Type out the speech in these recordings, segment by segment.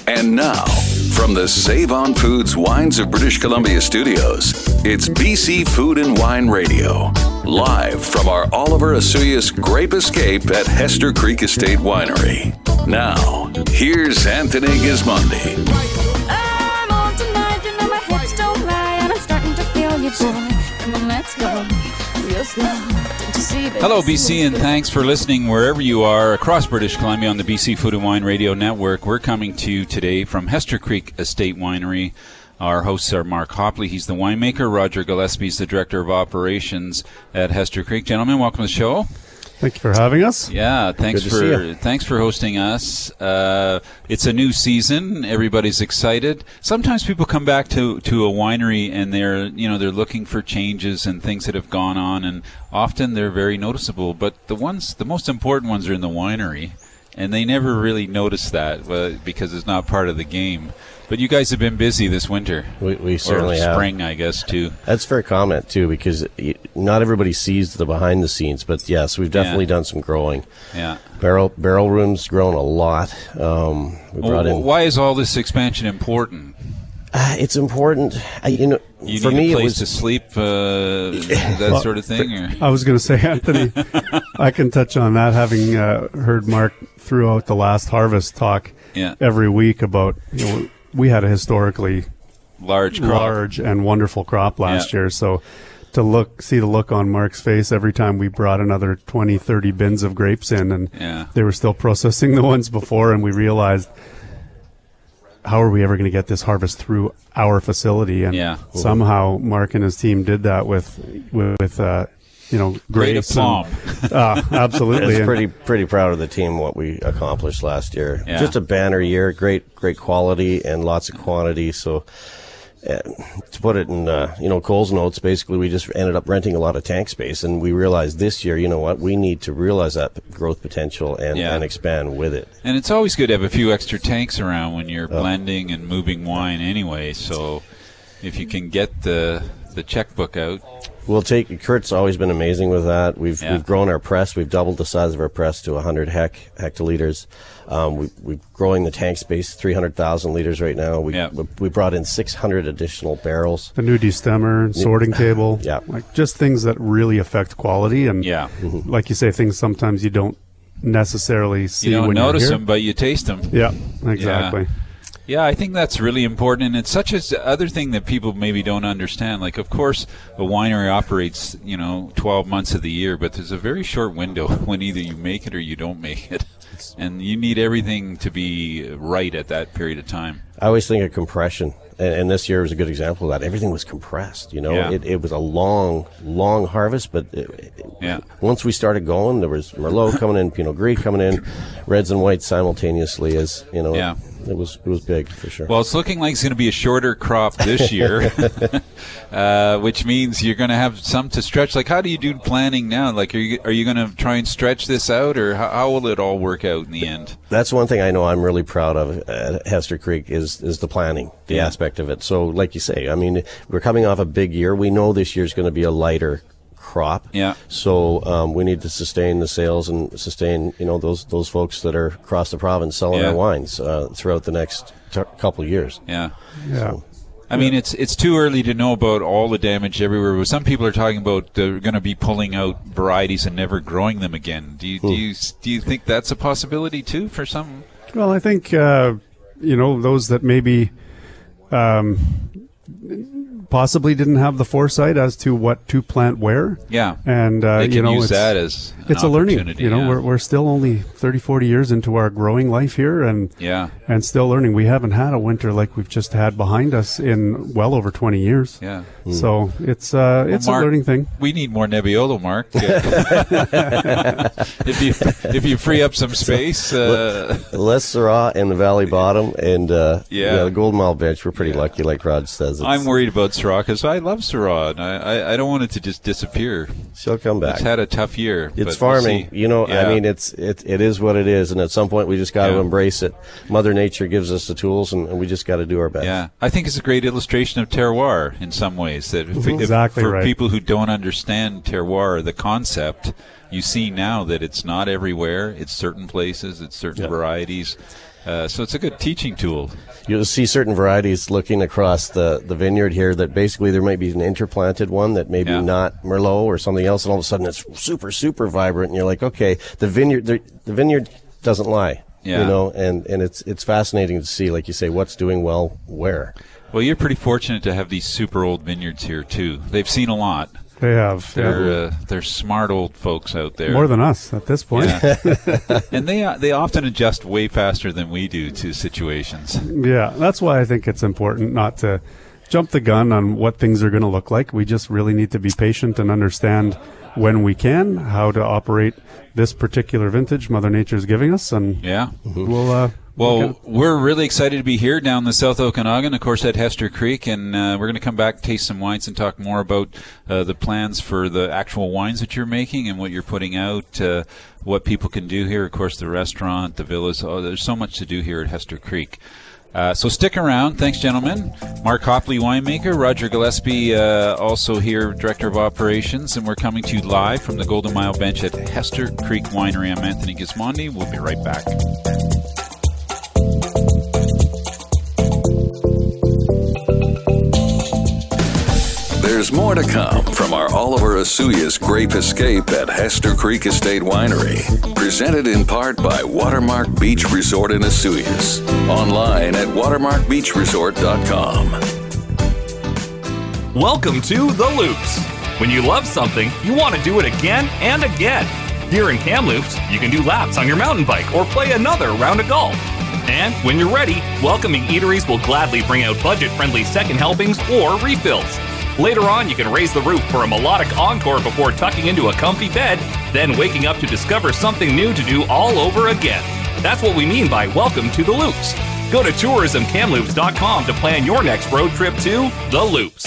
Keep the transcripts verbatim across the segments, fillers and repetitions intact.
And now, from the Save On Foods Wines of British Columbia studios, it's B C Food and Wine Radio. Live from our Oliver Asuyas Grape Escape at Hester Creek Estate Winery. Now, here's Anthony Gismondi. I'm on tonight, you know my hips don't lie, and I'm starting to feel you, boy. Come on, let's go. Real slow. Don't you see, baby? Hello, B C, and thanks for listening wherever you are across British Columbia on the B C Food and Wine Radio Network. We're coming to you today from Hester Creek Estate Winery. Our hosts are Mark Hopley, he's the winemaker. Roger Gillespie is the Director of Operations at Hester Creek. Gentlemen, welcome to the show. Thank you for having us. Yeah, thanks Good to see for you. thanks for hosting us. Uh, it's a new season. Everybody's excited. Sometimes people come back to, to a winery and they're you know they're looking for changes and things that have gone on, and often they're very noticeable. But the ones, the most important ones, are in the winery, and they never really notice that uh, because it's not part of the game. But you guys have been busy this winter. We, we certainly or have. spring, I guess, too. That's a fair comment, too, because not everybody sees the behind the scenes. But, yes, we've definitely Yeah. done some growing. Yeah. Barrel barrel room's grown a lot. Um, we brought Well, in. why is all this expansion important? Uh, it's important. I, you know, You for need me, a it place was. to sleep, uh, that sort of thing? Or? I was going to say, Anthony, I can touch on that, having uh, heard Mark throughout the last harvest talk Yeah. every week about, you know, we had a historically Large crop. large and wonderful crop last Yeah. year. So to look, see the look on Mark's face every time we brought another twenty, thirty bins of grapes in, and Yeah. they were still processing the ones before, and we realized, how are we ever going to get this harvest through our facility? And Yeah. somehow Mark and his team did that with, with, uh, you know, Great grace. aplomb. And, uh, absolutely. I was And- pretty pretty proud of the team, what we accomplished last year. Yeah. Just a banner year, great great quality and lots of quantity. So uh, to put it in uh, you know Cole's notes, basically we just ended up renting a lot of tank space, and we realized this year, you know what, we need to realize that growth potential and, Yeah. and expand with it. And it's always good to have a few extra tanks around when Oh. you're blending and moving wine anyway. So if you can get the the checkbook out. We'll take. Kurt's always been amazing with that. We've Yeah. we've grown our press. We've doubled the size of our press to one hundred hec hectoliters. Um, we, we're growing the tank space three hundred thousand liters right now. We, Yeah. we we brought in six hundred additional barrels. the new destemmer, sorting table, Yeah. like just things that really affect quality. And Yeah. like you say, things sometimes you don't necessarily see You don't when notice you're here. them, but you taste them. Yeah, exactly. Yeah, I think that's really important, and it's such a other thing that people maybe don't understand. Like, of course, a winery operates, you know, twelve months of the year, but there's a very short window when either you make it or you don't make it, and you need everything to be right at that period of time. I always think of compression, and, and this year was a good example of that. Everything was compressed. You know, Yeah. it, it was a long, long harvest, but it, it- Yeah. once we started going, there was Merlot coming in, Pinot Gris coming in, reds and whites simultaneously. As you know, Yeah. it was it was big for sure. Well, it's looking like it's going to be a shorter crop this year, uh, which means you're going to have some to stretch. Like, how do you do planning now? Like, are you are you going to try and stretch this out, or how, how will it all work out in the end? That's one thing I know I'm really proud of at Hester Creek is is the planning, the Yeah. aspect of it. So, like you say, I mean, we're coming off a big year. We know this year's going to be a lighter crop. Yeah. So um, we need to sustain the sales and sustain, you know, those those folks that are across the province selling Yeah. our wines uh, throughout the next t- couple of years. Yeah. Yeah. I mean, it's it's too early to know about all the damage everywhere. But some people are talking about they're going to be pulling out varieties and never growing them again. Do you do you do you think that's a possibility too for some? Well, I think, uh, you know, those that maybe um, possibly didn't have the foresight as to what to plant where. Yeah. And, uh, They can you know, use it's, that as an it's a learning. opportunity, You know, yeah. we're, we're still only thirty, forty years into our growing life here, and Yeah. and still learning. We haven't had a winter like we've just had behind us in well over twenty years. Yeah. So it's uh, it's Mark, a learning thing. We need more Nebbiolo, Mark. if you if you free up some space, uh, Less Syrah in the Valley Bottom and uh, Yeah. the Golden Mile Bench. We're pretty lucky, like Rod says. It's, I'm worried about Syrah because I love Syrah, and I, I, I don't want it to just disappear. She'll come back. It's had a tough year. It's but we'll farming, see. you know. Yeah. I mean, it's it it is what it is, and at some point we just got to Yeah. embrace it. Mother Nature gives us the tools, and, and we just got to do our best. Yeah, I think it's a great illustration of terroir in some ways. That if, if- Exactly for right. people who don't understand terroir, the concept, you see now that it's not everywhere. It's certain places. It's certain Yeah. varieties. Uh, so it's a good teaching tool. You'll see certain varieties looking across the, the vineyard here that basically there might be an interplanted one that maybe Yeah. not Merlot or something else, and all of a sudden it's super, super vibrant, and you're like, okay, the vineyard the, the vineyard doesn't lie. Yeah. You know, and, and it's it's fascinating to see, like you say, what's doing well where. Well, you're pretty fortunate to have these super old vineyards here, too. They've seen a lot. They have. They're yeah. uh, they're smart old folks out there. More than us at this point. Yeah. And they uh, they often adjust way faster than we do to situations. Yeah, that's why I think it's important not to jump the gun on what things are going to look like. We just really need to be patient and understand when we can how to operate this particular vintage Mother Nature's giving us, and Yeah. we'll. Uh, Well, we'll get- we're really excited to be here down the South Okanagan, of course, at Hester Creek, and uh, we're going to come back, taste some wines, and talk more about uh, the plans for the actual wines that you're making and what you're putting out, uh, what people can do here. Of course, the restaurant, the villas. Oh, there's so much to do here at Hester Creek. Uh, so stick around. Thanks, gentlemen. Mark Hopley, winemaker. Roger Gillespie, uh, also here, director of operations. And we're coming to you live from the Golden Mile Bench at Hester Creek Winery. I'm Anthony Gismondi. We'll be right back. There's more to come from our Oliver Asuyas Grape Escape at Hester Creek Estate Winery. Presented in part by Watermark Beach Resort in Asuyas. Online at watermark beach resort dot com. Welcome to The Loops. When you love something, you want to do it again and again. Here in Kamloops, you can do laps on your mountain bike or play another round of golf. And when you're ready, welcoming eateries will gladly bring out budget-friendly second helpings or refills. Later on, you can raise the roof for a melodic encore before tucking into a comfy bed, then waking up to discover something new to do all over again. That's what we mean by welcome to The Loops. Go to tourism kamloops dot com to plan your next road trip to The Loops.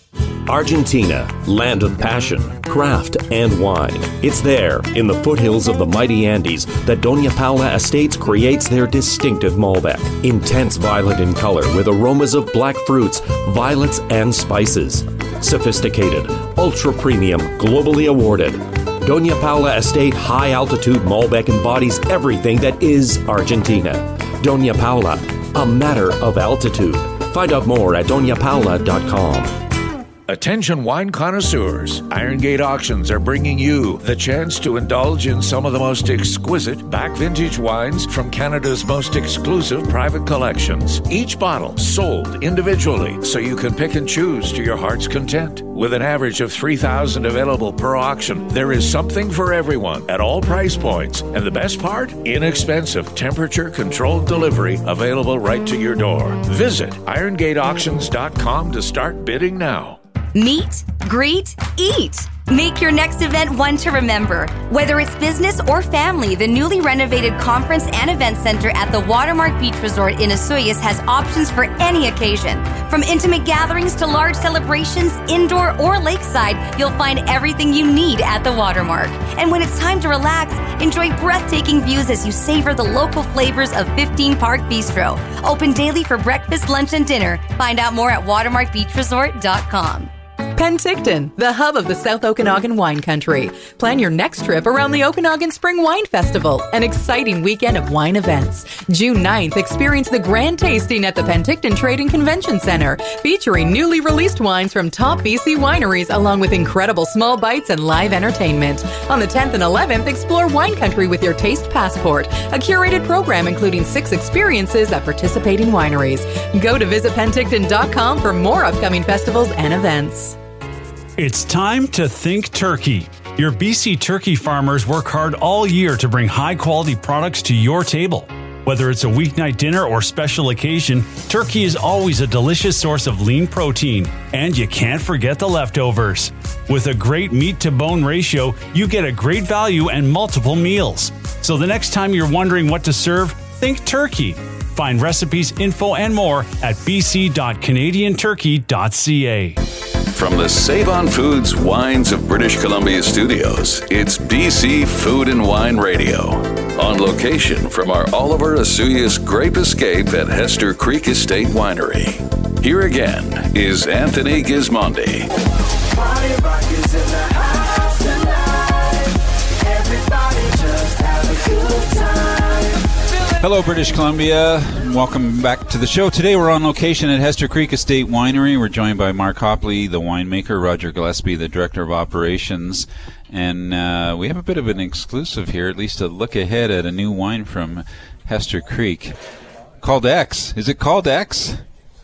Argentina, land of passion, craft, and wine. It's there, in the foothills of the mighty Andes, that Doña Paula Estates creates their distinctive Malbec. Intense violet in color with aromas of black fruits, violets, and spices. Sophisticated, ultra-premium, globally awarded. Doña Paula Estate High Altitude Malbec embodies everything that is Argentina. Doña Paula, a matter of altitude. Find out more at doña paula dot com. Attention wine connoisseurs, Iron Gate Auctions are bringing you the chance to indulge in some of the most exquisite back vintage wines from Canada's most exclusive private collections. Each bottle sold individually, so you can pick and choose to your heart's content. With an average of three thousand available per auction, there is something for everyone at all price points. And the best part? Inexpensive, temperature-controlled delivery available right to your door. Visit iron gate auctions dot com to start bidding now. Meet, greet, eat. Make your next event one to remember. Whether it's business or family, the newly renovated Conference and Event Center at the Watermark Beach Resort in Asuyas has options for any occasion. From intimate gatherings to large celebrations, indoor or lakeside, you'll find everything you need at the Watermark. And when it's time to relax, enjoy breathtaking views as you savor the local flavors of fifteen Park Bistro. Open daily for breakfast, lunch, and dinner. Find out more at watermark beach resort dot com. Penticton, the hub of the South Okanagan wine country. Plan your next trip around the Okanagan Spring Wine Festival, an exciting weekend of wine events. June ninth, experience the grand tasting at the Penticton Trading Convention Center, featuring newly released wines from top B C wineries, along with incredible small bites and live entertainment. On the tenth and eleventh, explore wine country with your Taste Passport, a curated program including six experiences at participating wineries. Go to visit penticton dot com for more upcoming festivals and events. It's time to think turkey. Your B C turkey farmers work hard all year to bring high-quality products to your table. Whether it's a weeknight dinner or special occasion, turkey is always a delicious source of lean protein, and you can't forget the leftovers. With a great meat-to-bone ratio, you get a great value and multiple meals. So the next time you're wondering what to serve, think turkey. Find recipes, info, and more at b c dot canadian turkey dot c a. From the Save On Foods Wines of British Columbia studios, it's B C Food and Wine Radio. On location from our Oliver Asuyas Grape Escape at Hester Creek Estate Winery. Here again is Anthony Gismondi. Everybody just have a good time. Hello, British Columbia. Welcome back to the show. Today we're on location at Hester Creek Estate Winery. We're joined by Mark Hopley, the winemaker, Roger Gillespie, the Director of Operations. And uh, we have a bit of an exclusive here, at least a look ahead at a new wine from Hester Creek called X. Is it called X?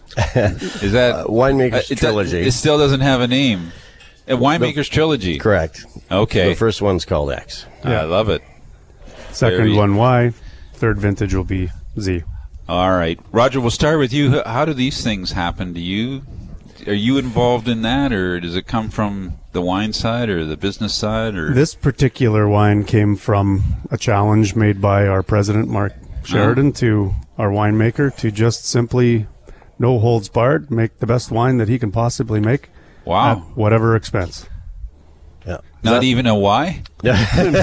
Is that uh, Winemaker's uh, it Trilogy? Do, it still doesn't have a name. A Winemaker's the, Trilogy. Correct. Okay. The first one's called X. Yeah. I love it. Second Very, one Y. Third vintage will be Z. All right. Roger, we'll start with you. How do these things happen? Do you are you involved in that, or does it come from the wine side or the business side? Or This particular wine came from a challenge made by our president, Mark Sheridan, uh-huh. to our winemaker to just simply, no holds barred, make the best wine that he can possibly make. Wow. At whatever expense. Yeah. Not that, even a why? no,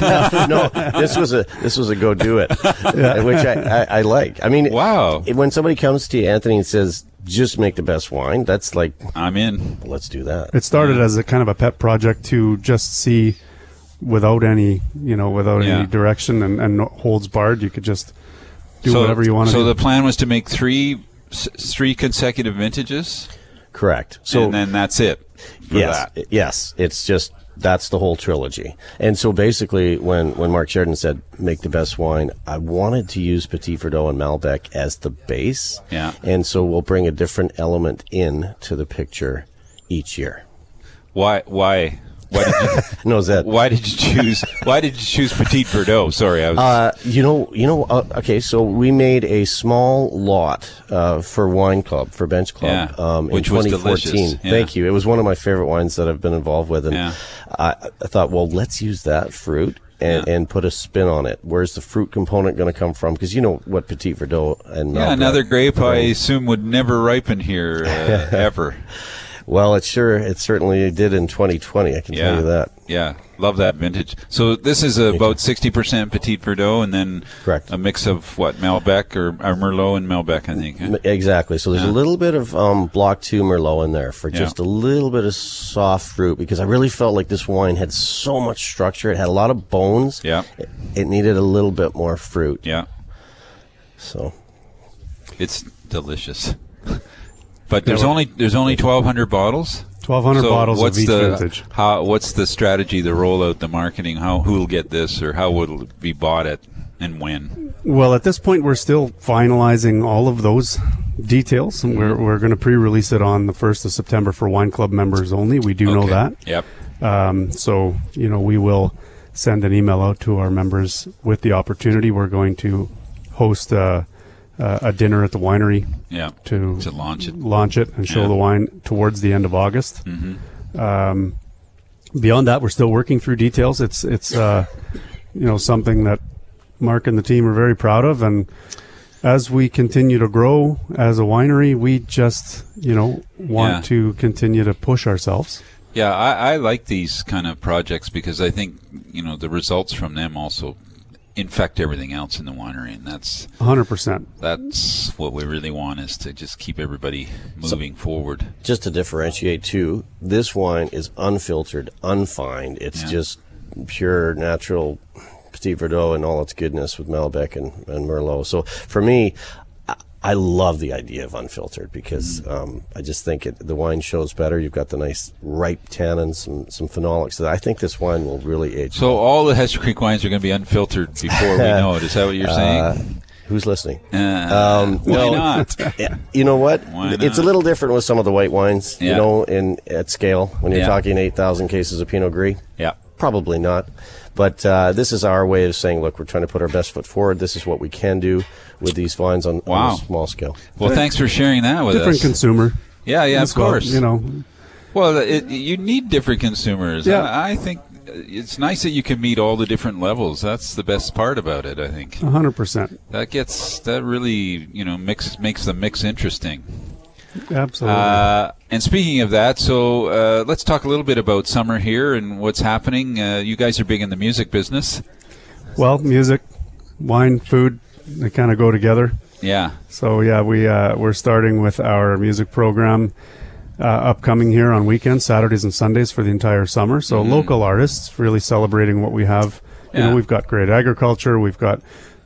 no, this was a this was a go do it, yeah. which I, I, I like. I mean, wow. When somebody comes to you, Anthony, and says, "Just make the best wine," that's like, I'm in. Let's do that. It started yeah. as a kind of a pet project to just see, without any, you know, without yeah. any direction and, and no holds barred, you could just do so, whatever you want to so do. So the plan was to make three three consecutive vintages. Correct. So and then that's it. For yes, that. yes. It's just. That's the whole trilogy. And so basically when, when Mark Sheridan said, make the best wine, I wanted to use Petit Verdot and Malbec as the base. Yeah. And so we'll bring a different element in to the picture each year. Why, why, why did you, no, that, why did you choose, why did you choose Petit Verdot? Sorry, I was. Uh, you know, you know, uh, okay, so we made a small lot, uh, for Wine Club, for Bench Club, yeah. um, Which in twenty fourteen. Was delicious. Yeah. Thank you. It was one of my favorite wines that I've been involved with. And yeah. I, I thought, well, let's use that fruit and, yeah. and put a spin on it. Where's the fruit component going to come from? Because you know what Petit Verdot and yeah, Malbec, another grape I assume would never ripen here uh, ever. Well, it sure, it certainly did in twenty twenty. I can yeah. tell you that. Yeah, love that vintage. So this is about sixty percent Petit Verdot, and then correct. A mix of what, Malbec or, or Merlot and Malbec, I think. Huh? Exactly. So there's yeah. a little bit of um, Block two Merlot in there for just yeah. a little bit of soft fruit, because I really felt like this wine had so much structure. It had a lot of bones. Yeah. It, it needed a little bit more fruit. Yeah. So. It's delicious. But there's only there's only twelve hundred bottles. twelve hundred so bottles what's of each the, vintage. How what's the strategy, the rollout, the marketing? How who'll get this, or how will it be bought at, and when? Well, at this point, we're still finalizing all of those details, and we're we're going to pre-release it on the first of September for Wine Club members only. We do okay. know that. Yep. Um, so you know, we will send an email out to our members with the opportunity. We're going to host a, a, a dinner at the winery. Yeah, to, to launch it, launch it, and show yeah. the wine towards the end of August. Mm-hmm. Um, beyond that, we're still working through details. It's it's uh, you know, something that Mark and the team are very proud of, and as we continue to grow as a winery, we just you know want yeah. to continue to push ourselves. Yeah, I, I like these kind of projects because I think you know the results from them also infect everything else in the winery, and that's one hundred percent. That's what we really want, is to just keep everybody moving so, forward. Just to differentiate too, this wine is unfiltered, unfined. It's yeah. just pure, natural Petit Verdot and all its goodness with Malbec and, and Merlot. So for me, I, I love the idea of unfiltered because mm. um, I just think it, the wine shows better. You've got the nice ripe tannins, some, some phenolics. So I think this wine will really age. So well. All the Hester Creek wines are going to be unfiltered before we know it. Is that what you're saying? Uh, who's listening? Uh, um, why no, not? You know what? Why not? It's a little different with some of the white wines, yeah. you know, in at scale. When you're yeah. talking eight thousand cases of Pinot Gris. Yeah. Probably not. But uh, this is our way of saying, look, we're trying to put our best foot forward. This is what we can do with these vines on, wow. on a small scale. Well, thanks for sharing that with different us. Different consumer. Yeah, yeah, of course. Well, you know. Well, it, you need different consumers. Yeah. I, I think it's nice that you can meet all the different levels. That's the best part about it, I think. one hundred percent. That gets, that really, you know, mix, makes the mix interesting. Absolutely. Uh, and speaking of that, so uh, let's talk a little bit about summer here and what's happening. Uh, you guys are big in the music business. Well, music, wine, food, they kind of go together. Yeah. So, yeah, we, uh, we're starting with our music program uh, upcoming here on weekends, Saturdays and Sundays for the entire summer. So mm-hmm. local artists really celebrating what we have. You yeah. know, we've got great agriculture. We've got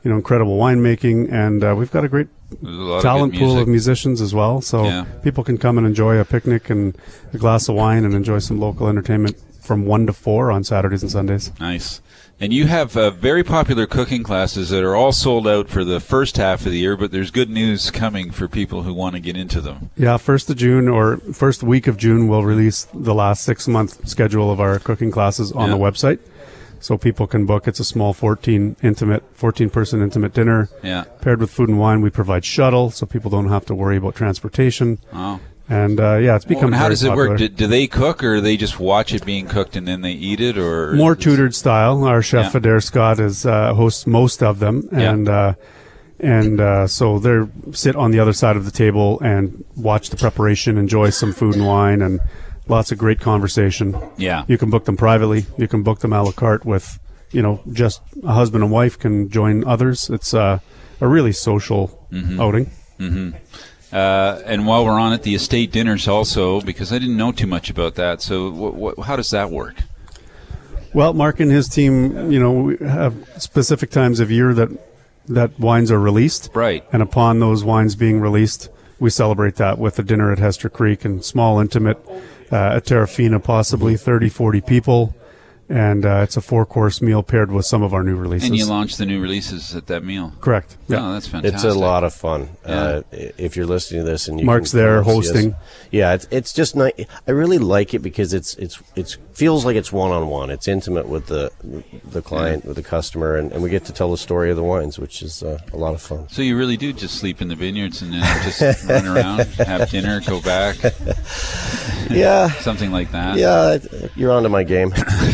you know, incredible winemaking, and uh, we've got a great a lot talent of good pool of music. musicians as well. So Yeah. people can come and enjoy a picnic and a glass of wine and enjoy some local entertainment from one to four on Saturdays and Sundays. Nice. And you have uh, very popular cooking classes that are all sold out for the first half of the year, but there's good news coming for people who want to get into them. Yeah, first of June or first week of June, we'll release the last six-month schedule of our cooking classes on Yeah. the website. So people can book. It's a small fourteen intimate, fourteen person intimate dinner. Yeah. Paired with food and wine. We provide shuttle, so people don't have to worry about transportation. Oh. And uh, yeah, it's Well, become and how very does it popular. work? Do, do they cook, or they just watch it being cooked and then they eat it, or More tutored style. Our chef Yeah. Adair Scott is uh, hosts most of them, Yeah. and uh, and uh, so they sit on the other side of the table and watch the preparation, enjoy some food and wine, and lots of great conversation. Yeah. You can book them privately. You can book them a la carte with, you know, just a husband and wife can join others. It's uh, a really social Mhm. outing. Mm-hmm. Uh, and while we're on it, the estate dinners also, because I didn't know too much about that. So wh- wh- how does that work? Well, Mark and his team, you know, we have specific times of year that that wines are released. Right. And upon those wines being released, we celebrate that with a dinner at Hester Creek and small, intimate, uh, at Terrafina, possibly thirty, forty people. And uh, it's a four-course meal paired with some of our new releases. And you launch the new releases at that meal. Correct. Yeah. Oh, that's fantastic. It's a lot of fun. Yeah. Uh, i- if you're listening to this and you Mark's can there come and see us. hosting. Yeah, it's it's just nice. I really like it because it's it's it's feels like it's one on one. It's intimate with the the client, with the customer, and, and we get to tell the story of the wines, which is uh, a lot of fun. So you really do just sleep in the vineyards and then just run around, have dinner, go back. Yeah. Something like that. Yeah, you're onto my game.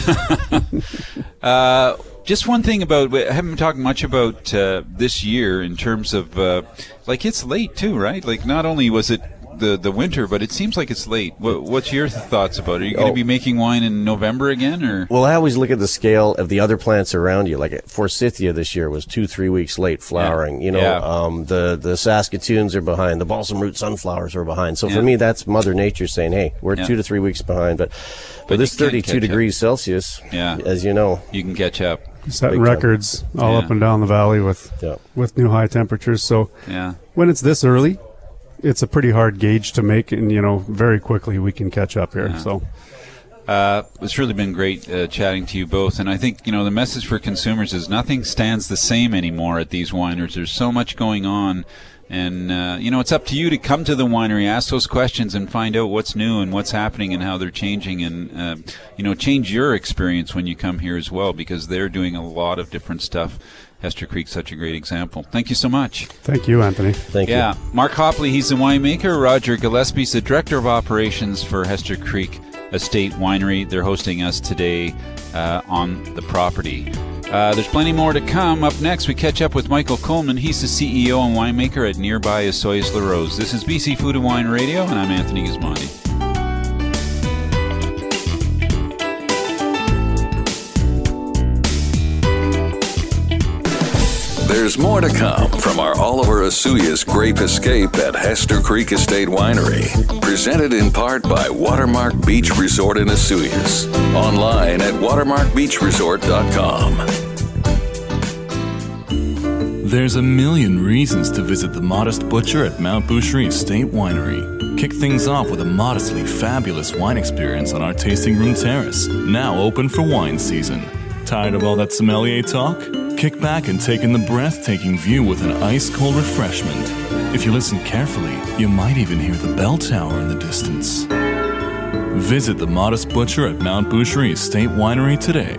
Uh, just one thing about, I haven't talked much about uh, this year in terms of, uh, like, it's late too, right? Like, not only was it the, the winter, but it seems like it's late. What, what's your thoughts about it? Are you going to Oh. be making wine in November again, or? Well, I always look at the scale of the other plants around you. Like Forsythia this year was two, three weeks late flowering. Yeah. You know, Yeah. um, the the Saskatoons are behind. The balsam root sunflowers are behind. So Yeah. for me, that's Mother Nature saying, "Hey, we're Yeah. two to three weeks behind." But But but this you can thirty-two catch up. degrees Celsius, Yeah. as you know, You can catch up. Setting Big time. records all Yeah. up and down the valley with Yeah. with new high temperatures. So Yeah. when it's this early, it's a pretty hard gauge to make, and you know, very quickly we can catch up here. Yeah. So Uh, it's really been great uh, chatting to you both, and I think, you know, the message for consumers is nothing stands the same anymore at these wineries. There's so much going on, and uh, you know, it's up to you to come to the winery, ask those questions, and find out what's new and what's happening and how they're changing, and uh, you know, change your experience when you come here as well, because they're doing a lot of different stuff. Hester Creek's such a great example. Thank you so much. thank you, Anthony. thank Yeah, you. Mark Hopley, he's the winemaker. Roger Gillespie's the director of operations for Hester Creek Estate Winery. They're hosting us today uh, on the property. Uh, there's plenty more to come. Up next, we catch up with Michael Coleman. He's the C E O and winemaker at nearby Osoyoos-La-Rose. This is B C Food and Wine Radio, and I'm Anthony Gismondi. There's more to come from our Oliver Osoyoos Grape Escape at Hester Creek Estate Winery. Presented in part by Watermark Beach Resort in Osoyoos. Online at watermark beach resort dot com. There's a million reasons to visit the Modest Butcher at Mount Boucherie Estate Winery. Kick things off with a modestly fabulous wine experience on our tasting room terrace, now open for wine season. Tired of all that sommelier talk? Kick back and take in the breathtaking view with an ice-cold refreshment. If you listen carefully, you might even hear the bell tower in the distance. Visit the Modest Butcher at Mount Boucherie Estate Winery today.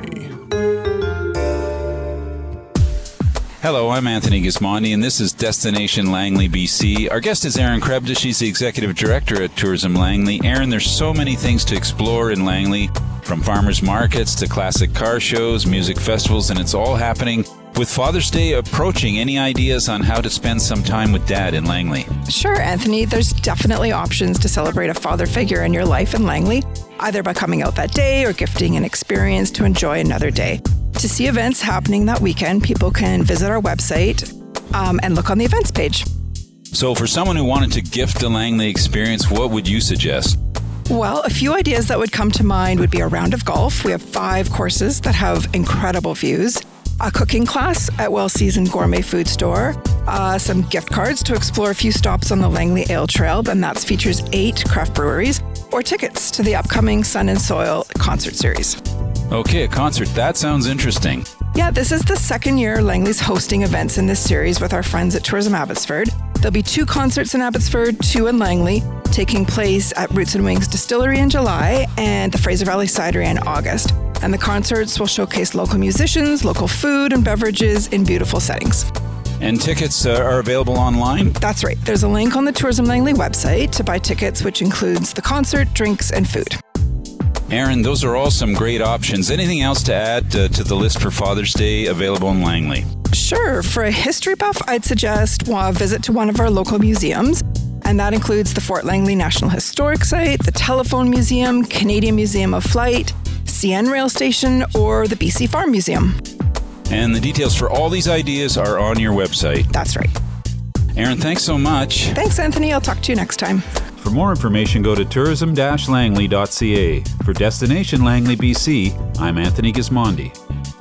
Hello, I'm Anthony Gismondi, and this is Destination Langley, B C. Our guest is Erin Krebda. She's the Executive Director at Tourism Langley. Erin, there's so many things to explore in Langley, from farmers markets to classic car shows, music festivals, and it's all happening with Father's Day approaching. Any ideas on how to spend some time with Dad in Langley? Sure, Anthony. There's definitely options to celebrate a father figure in your life in Langley, either by coming out that day or gifting an experience to enjoy another day. To see events happening that weekend, people can visit our website um, and look on the events page. So for someone who wanted to gift a Langley experience, what would you suggest? Well, a few ideas that would come to mind would be a round of golf. We have five courses that have incredible views. a cooking class at Well Seasoned Gourmet Food Store, uh, some gift cards to explore a few stops on the Langley Ale Trail, and that features eight craft breweries, or tickets to the upcoming Sun and Soil concert series. Okay, a concert. That sounds interesting. Yeah, this is the second year Langley's hosting events in this series with our friends at Tourism Abbotsford. There'll be two concerts in Abbotsford, two in Langley, taking place at Roots and Wings Distillery in July and the Fraser Valley Cidery in August. And the concerts will showcase local musicians, local food and beverages in beautiful settings. And tickets uh, are available online? That's right. There's a link on the Tourism Langley website to buy tickets, which includes the concert, drinks, and food. Aaron, those are all some great options. Anything else to add uh, to the list for Father's Day available in Langley? Sure. For a history buff, I'd suggest well, a visit to one of our local museums. And that includes the Fort Langley National Historic Site, the Telephone Museum, Canadian Museum of Flight, C N Rail Station, or the B C Farm Museum. And the details for all these ideas are on your website. That's right. Aaron, thanks so much. Thanks, Anthony. I'll talk to you next time. For more information, go to tourism dash langley dot c a. For Destination Langley, B C, I'm Anthony Gismondi.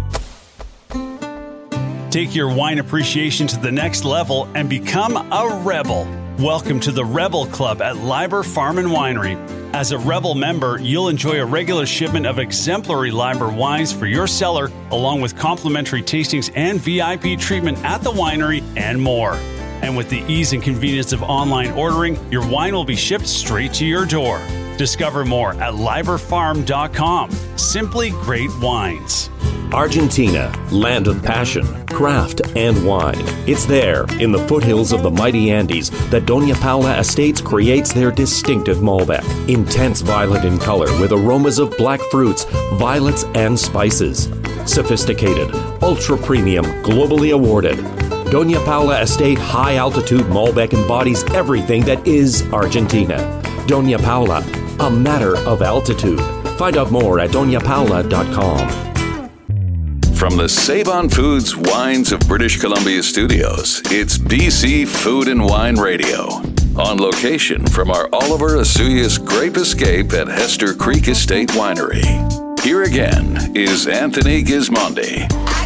Take your wine appreciation to the next level and become a rebel. Welcome to the Rebel Club at Liber Farm and Winery. As a Rebel member, you'll enjoy a regular shipment of exemplary Liber wines for your cellar, along with complimentary tastings and V I P treatment at the winery and more. And with the ease and convenience of online ordering, your wine will be shipped straight to your door. Discover more at liber farm dot com. Simply great wines. Argentina, land of passion, craft, and wine. It's there, in the foothills of the mighty Andes, that Doña Paula Estates creates their distinctive Malbec. Intense violet in color with aromas of black fruits, violets, and spices. Sophisticated, ultra-premium, globally awarded. Doña Paula Estate High Altitude Malbec embodies everything that is Argentina. Doña Paula, a matter of altitude. Find out more at doña paula dot com. From the Save-On Foods Wines of British Columbia studios, it's B C Food and Wine Radio. On location from our Oliver Asuyas Grape Escape at Hester Creek Estate Winery. Here again is Anthony Gismondi.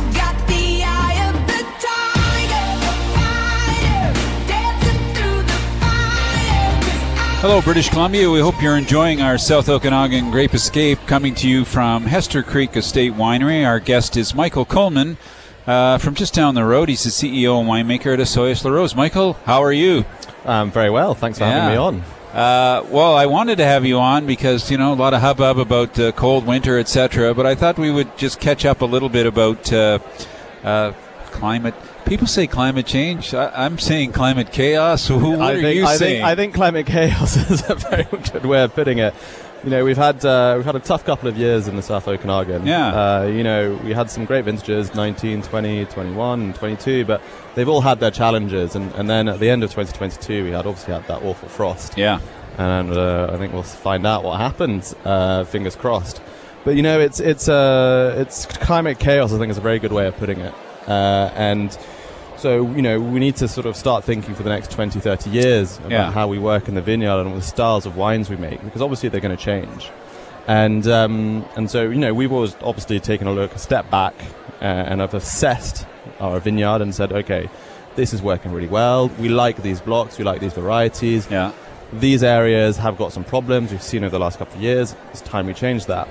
Hello, British Columbia. We hope you're enjoying our South Okanagan Grape Escape, coming to you from Hester Creek Estate Winery. Our guest is Michael Coleman uh, from just down the road. He's the C E O and winemaker at Osoyoos La Rose. Michael, how are you? Um, very well. Thanks for yeah. having me on. Uh, well, I wanted to have you on because, you know, a lot of hubbub about uh, cold winter, et cetera, but I thought we would just catch up a little bit about uh, uh, climate. People say climate change. I, I'm saying climate chaos. Who, what I are think, you I saying? Think, I think climate chaos is a very good way of putting it. You know, we've had uh, we've had a tough couple of years in the South Okanagan. Yeah. Uh, you know, we had some great vintages, nineteen, twenty, twenty-one, and twenty-two, but they've all had their challenges. And, and then at the end of twenty twenty-two, we had obviously had that awful frost. Yeah. And uh, I think we'll find out what happens. Uh, fingers crossed. But you know, it's it's uh, it's climate chaos. I think is a very good way of putting it. Uh, and So, you know, we need to sort of start thinking for the next twenty, thirty years about yeah. how we work in the vineyard and the styles of wines we make, because obviously they're going to change. And um, and so, you know, we've always obviously taken a look, a step back, uh, and have assessed our vineyard and said, okay, this is working really well. We like these blocks. We like these varieties. Yeah. These areas have got some problems we've seen over the last couple of years. It's time we change that.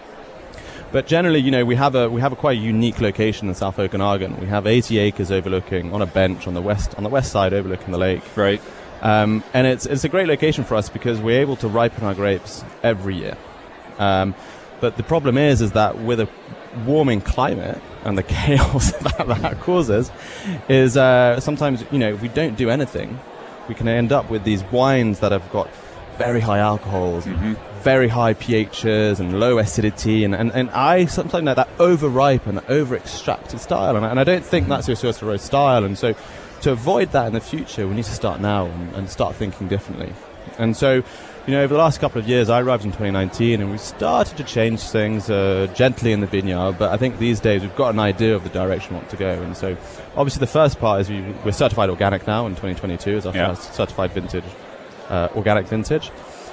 But generally, you know, we have a we have a quite unique location in South Okanagan. We have eighty acres overlooking on a bench on the west on the west side overlooking the lake. Right. Um, and it's it's a great location for us because we're able to ripen our grapes every year. Um, but the problem is is that with a warming climate and the chaos that that causes, is uh, sometimes, you know, if we don't do anything, we can end up with these wines that have got very high alcohols, mm-hmm. very high pHs and low acidity, and, and, and I sometimes like that over-ripen, over-extracted style, and I, and I don't think that's your Osoyoos La Rose style, and so to avoid that in the future, we need to start now and, and start thinking differently. And so, you know, over the last couple of years, I arrived in twenty nineteen, and we started to change things uh, gently in the vineyard, but I think these days we've got an idea of the direction we want to go, and so obviously the first part is we, we're certified organic now in twenty twenty-two as our yeah. first certified vintage, uh, organic vintage.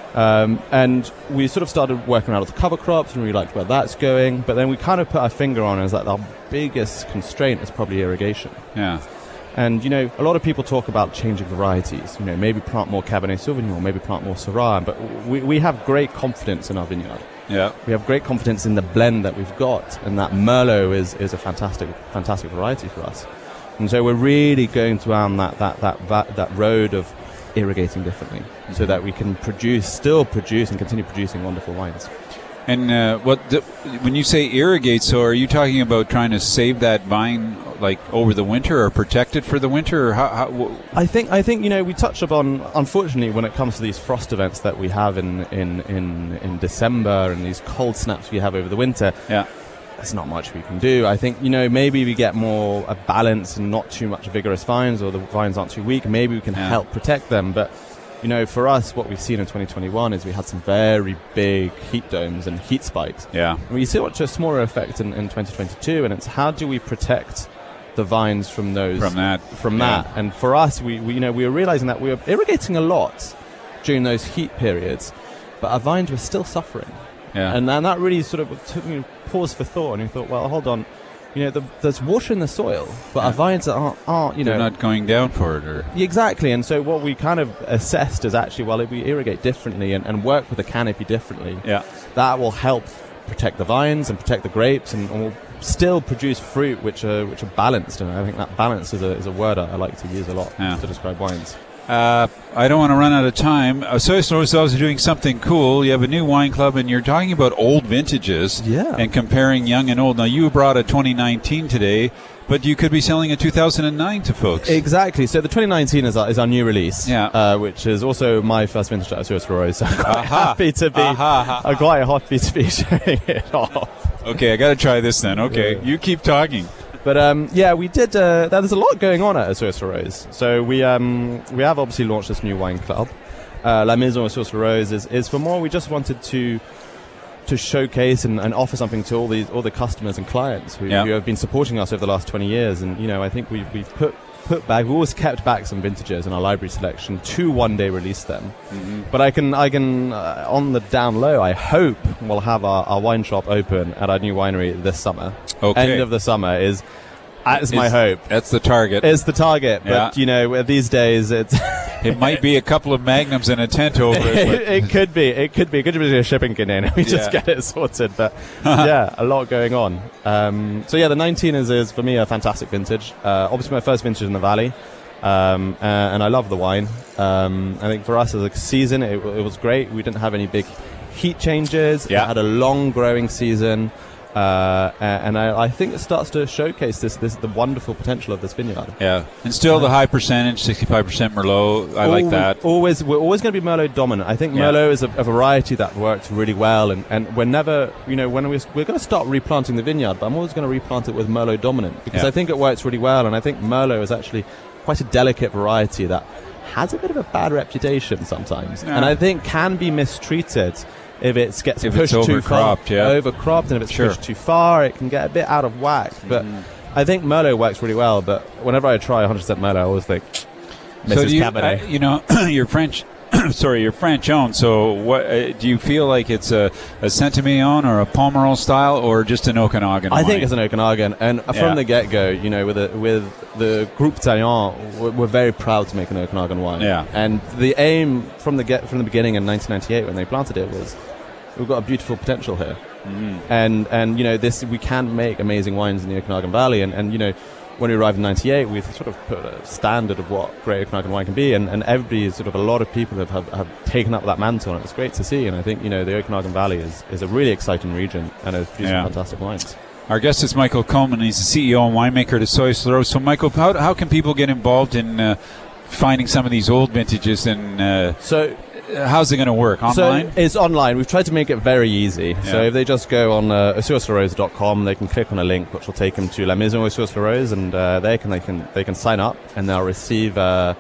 Um, and we sort of started working out with the cover crops, and we liked where that's going. But then we kind of put our finger on it as that our biggest constraint is probably irrigation. Yeah. And, you know, a lot of people talk about changing varieties. You know, maybe plant more Cabernet Sauvignon, maybe plant more Syrah. But we, we have great confidence in our vineyard. Yeah. We have great confidence in the blend that we've got, and that Merlot is, is a fantastic fantastic variety for us. And so we're really going down that that that that, that road of irrigating differently, mm-hmm. so that we can produce, still produce, and continue producing wonderful wines. And uh, what the, when you say irrigate, so are you talking about trying to save that vine like over the winter, or protect it for the winter, or how? how w- I think I think you know we touch upon, unfortunately, when it comes to these frost events that we have in in, in, in December and these cold snaps we have over the winter. Yeah. There's not much we can do. I think, you know, maybe we get more a balance and not too much vigorous vines, or the vines aren't too weak. Maybe we can yeah. help protect them. But, you know, for us, what we've seen in twenty twenty-one is we had some very big heat domes and heat spikes. Yeah. And we see a smaller effect in, in twenty twenty-two, and it's how do we protect the vines from those from that from yeah. that. And for us, we, we you know we were realizing that we were irrigating a lot during those heat periods, but our vines were still suffering. Yeah. And then that really sort of took me a pause for thought, and we thought, well, hold on, you know, the, there's water in the soil, but yeah. our vines aren't, aren't you They're know, not going down for it, or exactly. And so what we kind of assessed is actually, well, if we irrigate differently and, and work with the canopy differently, yeah. that will help protect the vines and protect the grapes, and, and will still produce fruit which are which are balanced. And I think that balance is a is a word I, I like to use a lot yeah. to describe wines. Uh, I don't want to run out of time. Uh, Soyuz Rosales are doing something cool. You have a new wine club, and you're talking about old vintages yeah. and comparing young and old. Now, you brought a twenty nineteen today, but you could be selling a two thousand nine to folks. Exactly. So the twenty nineteen is our, is our new release, yeah. uh, which is also my first vintage at Soyuz Rose. So I'm quite Aha. happy to be. Aha. I'm quite happy to be showing it off. Okay, I got to try this then. Okay, yeah. you keep talking. But um, yeah, we did. Uh, there's a lot going on at Soyuz Rose. So we um, we have obviously launched this new wine club. Uh, La Maison Soyuz Rose is, is for more. We just wanted to to showcase and, and offer something to all these all the customers and clients who, yeah. who have been supporting us over the last twenty years. And you know, I think we we've put put back. We always kept back some vintages in our library selection to one day release them. Mm-hmm. But I can I can uh, on the down low, I hope we'll have our, our wine shop open at our new winery this summer. Okay. End of the summer is. That's my Is- hope. That's the target. It's the target, but Yeah. you know, these days it's It might be a couple of magnums and a tent over it. it, but- it could be, it could be, it could be a shipping container. We just Yeah. get it sorted, but yeah, a lot going on. Um, so yeah, the nineteen is, is for me a fantastic vintage. Uh, obviously, my first vintage in the valley, um, uh, and I love the wine. Um, I think for us as a season, it, it was great. We didn't have any big heat changes. Yeah. It had a long growing season. Uh, and I, I think it starts to showcase this, this the wonderful potential of this vineyard. Yeah, and still the high percentage, sixty-five percent Merlot. I like Always- that. Always, we're always going to be Merlot dominant. I think Yeah. Merlot is a, a variety that works really well, and, and we're never, you know, when we, we're going to start replanting the vineyard, but I'm always going to replant it with Merlot dominant because Yeah. I think it works really well, and I think Merlot is actually quite a delicate variety that has a bit of a bad reputation sometimes, Yeah. and I think can be mistreated. If it gets If pushed it's too far, overcropped, yeah. overcropped, and if it's Sure. pushed too far, it can get a bit out of whack. But Mhm. I think Merlot works really well. But whenever I try one hundred percent Merlot, I always think, Missus So do you, Cabernet. uh, you know, you're French. Sorry, you're French owned. So, what uh, do you feel like it's a, a Saint-Emilion or a Pomerol style, or just an Okanagan? I think wine? it's an Okanagan, and Yeah. from the get-go, you know, with the, with the Groupe Taillant, we're, we're very proud to make an Okanagan wine. Yeah. And the aim from the get from the beginning in nineteen ninety-eight when they planted it was, we've got a beautiful potential here, Mhm. and and you know this we can make amazing wines in the Okanagan Valley, and, and you know. When we arrived in ninety-eight, we sort of put a standard of what great Okanagan wine can be, and, and everybody, sort of a lot of people have, have, have taken up that mantle, and it's great to see. And I think, you know, the Okanagan Valley is, is a really exciting region, and it's producing Yeah. fantastic wines. Our guest is Michael Coleman. He's the C E O and winemaker at Soyuz Rose. So, Michael, how, how can people get involved in uh, finding some of these old vintages, and uh, so how's it going to work? Online? So it's online. We've tried to make it very easy. Yeah. So if they just go on uh, soyuz la rose dot com, they can click on a link which will take them to La Maison Soyuz la Rose, and uh, they can they can they can sign up, and they'll receive uh,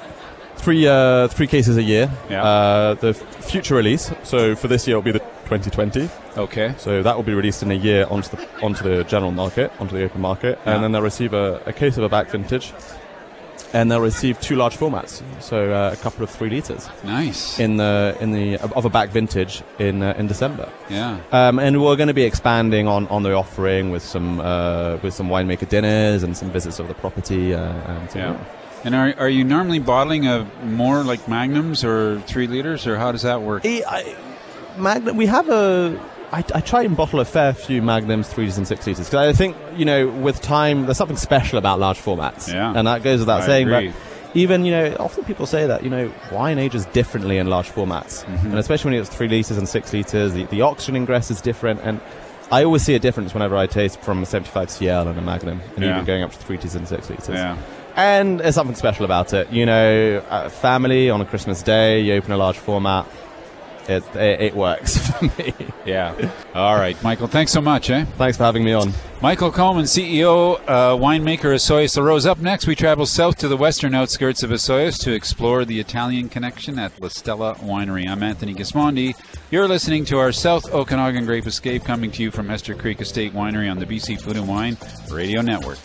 three uh, three cases a year. Yeah. Uh, the f- future release. So for this year, it'll be the twenty twenty. Okay. So that will be released in a year onto the onto the general market, onto the open market, Yeah. and then they'll receive a, a case of a back vintage. and they'll receive two large formats, so uh, a couple of three liters. Nice. In the in the of a back vintage in uh, in December. Yeah. Um, and we're going to be expanding on, on the offering with some uh, with some winemaker dinners and some visits of the property. Uh, and so Yeah. on. And are are you normally bottling a more like magnums or three liters, or how does that work? I, I, Magnum, we have a. I, I try and bottle a fair few Magnums, three liters and six liters, because I think, you know, with time, there's something special about large formats. Yeah. And that goes without I saying. agree. But even, you know, often people say that, you know, wine ages differently in large formats. Mm-hmm. And especially when it's three liters and six liters, the, the oxygen ingress is different. And I always see a difference whenever I taste from a seventy-five C L and a Magnum, and Yeah. even going up to three liters and six liters. Yeah. And there's something special about it. You know, uh, family on a Christmas day, you open a large format. It, it, it works for me. Yeah. All right, Michael, thanks so much, eh? Thanks for having me on. Michael Coleman, C E O, uh, winemaker, Osoyoos Larose. Up next, we travel south to the western outskirts of Osoyoos to explore the Italian connection at La Stella Winery. I'm Anthony Gismondi. You're listening to our South Okanagan Grape Escape, coming to you from Hester Creek Estate Winery on the B C Food and Wine Radio Network.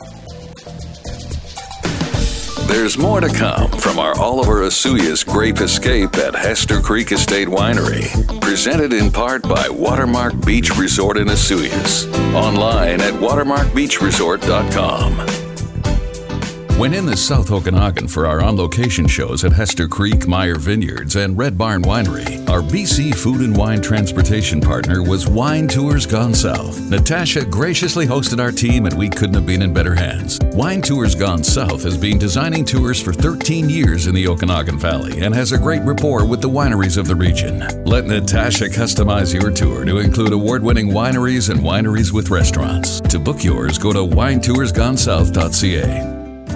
There's more to come from our Oliver Osoyoos Grape Escape at Hester Creek Estate Winery. Presented in part by Watermark Beach Resort in Osoyoos. Online at watermark beach resort dot com. When in the South Okanagan for our on-location shows at Hester Creek, Meyer Vineyards, and Red Barn Winery, our B C Food and Wine transportation partner was Wine Tours Gone South. Natasha graciously hosted our team, and we couldn't have been in better hands. Wine Tours Gone South has been designing tours for thirteen years in the Okanagan Valley and has a great rapport with the wineries of the region. Let Natasha customize your tour to include award-winning wineries and wineries with restaurants. To book yours, go to wine tours gone south dot c a.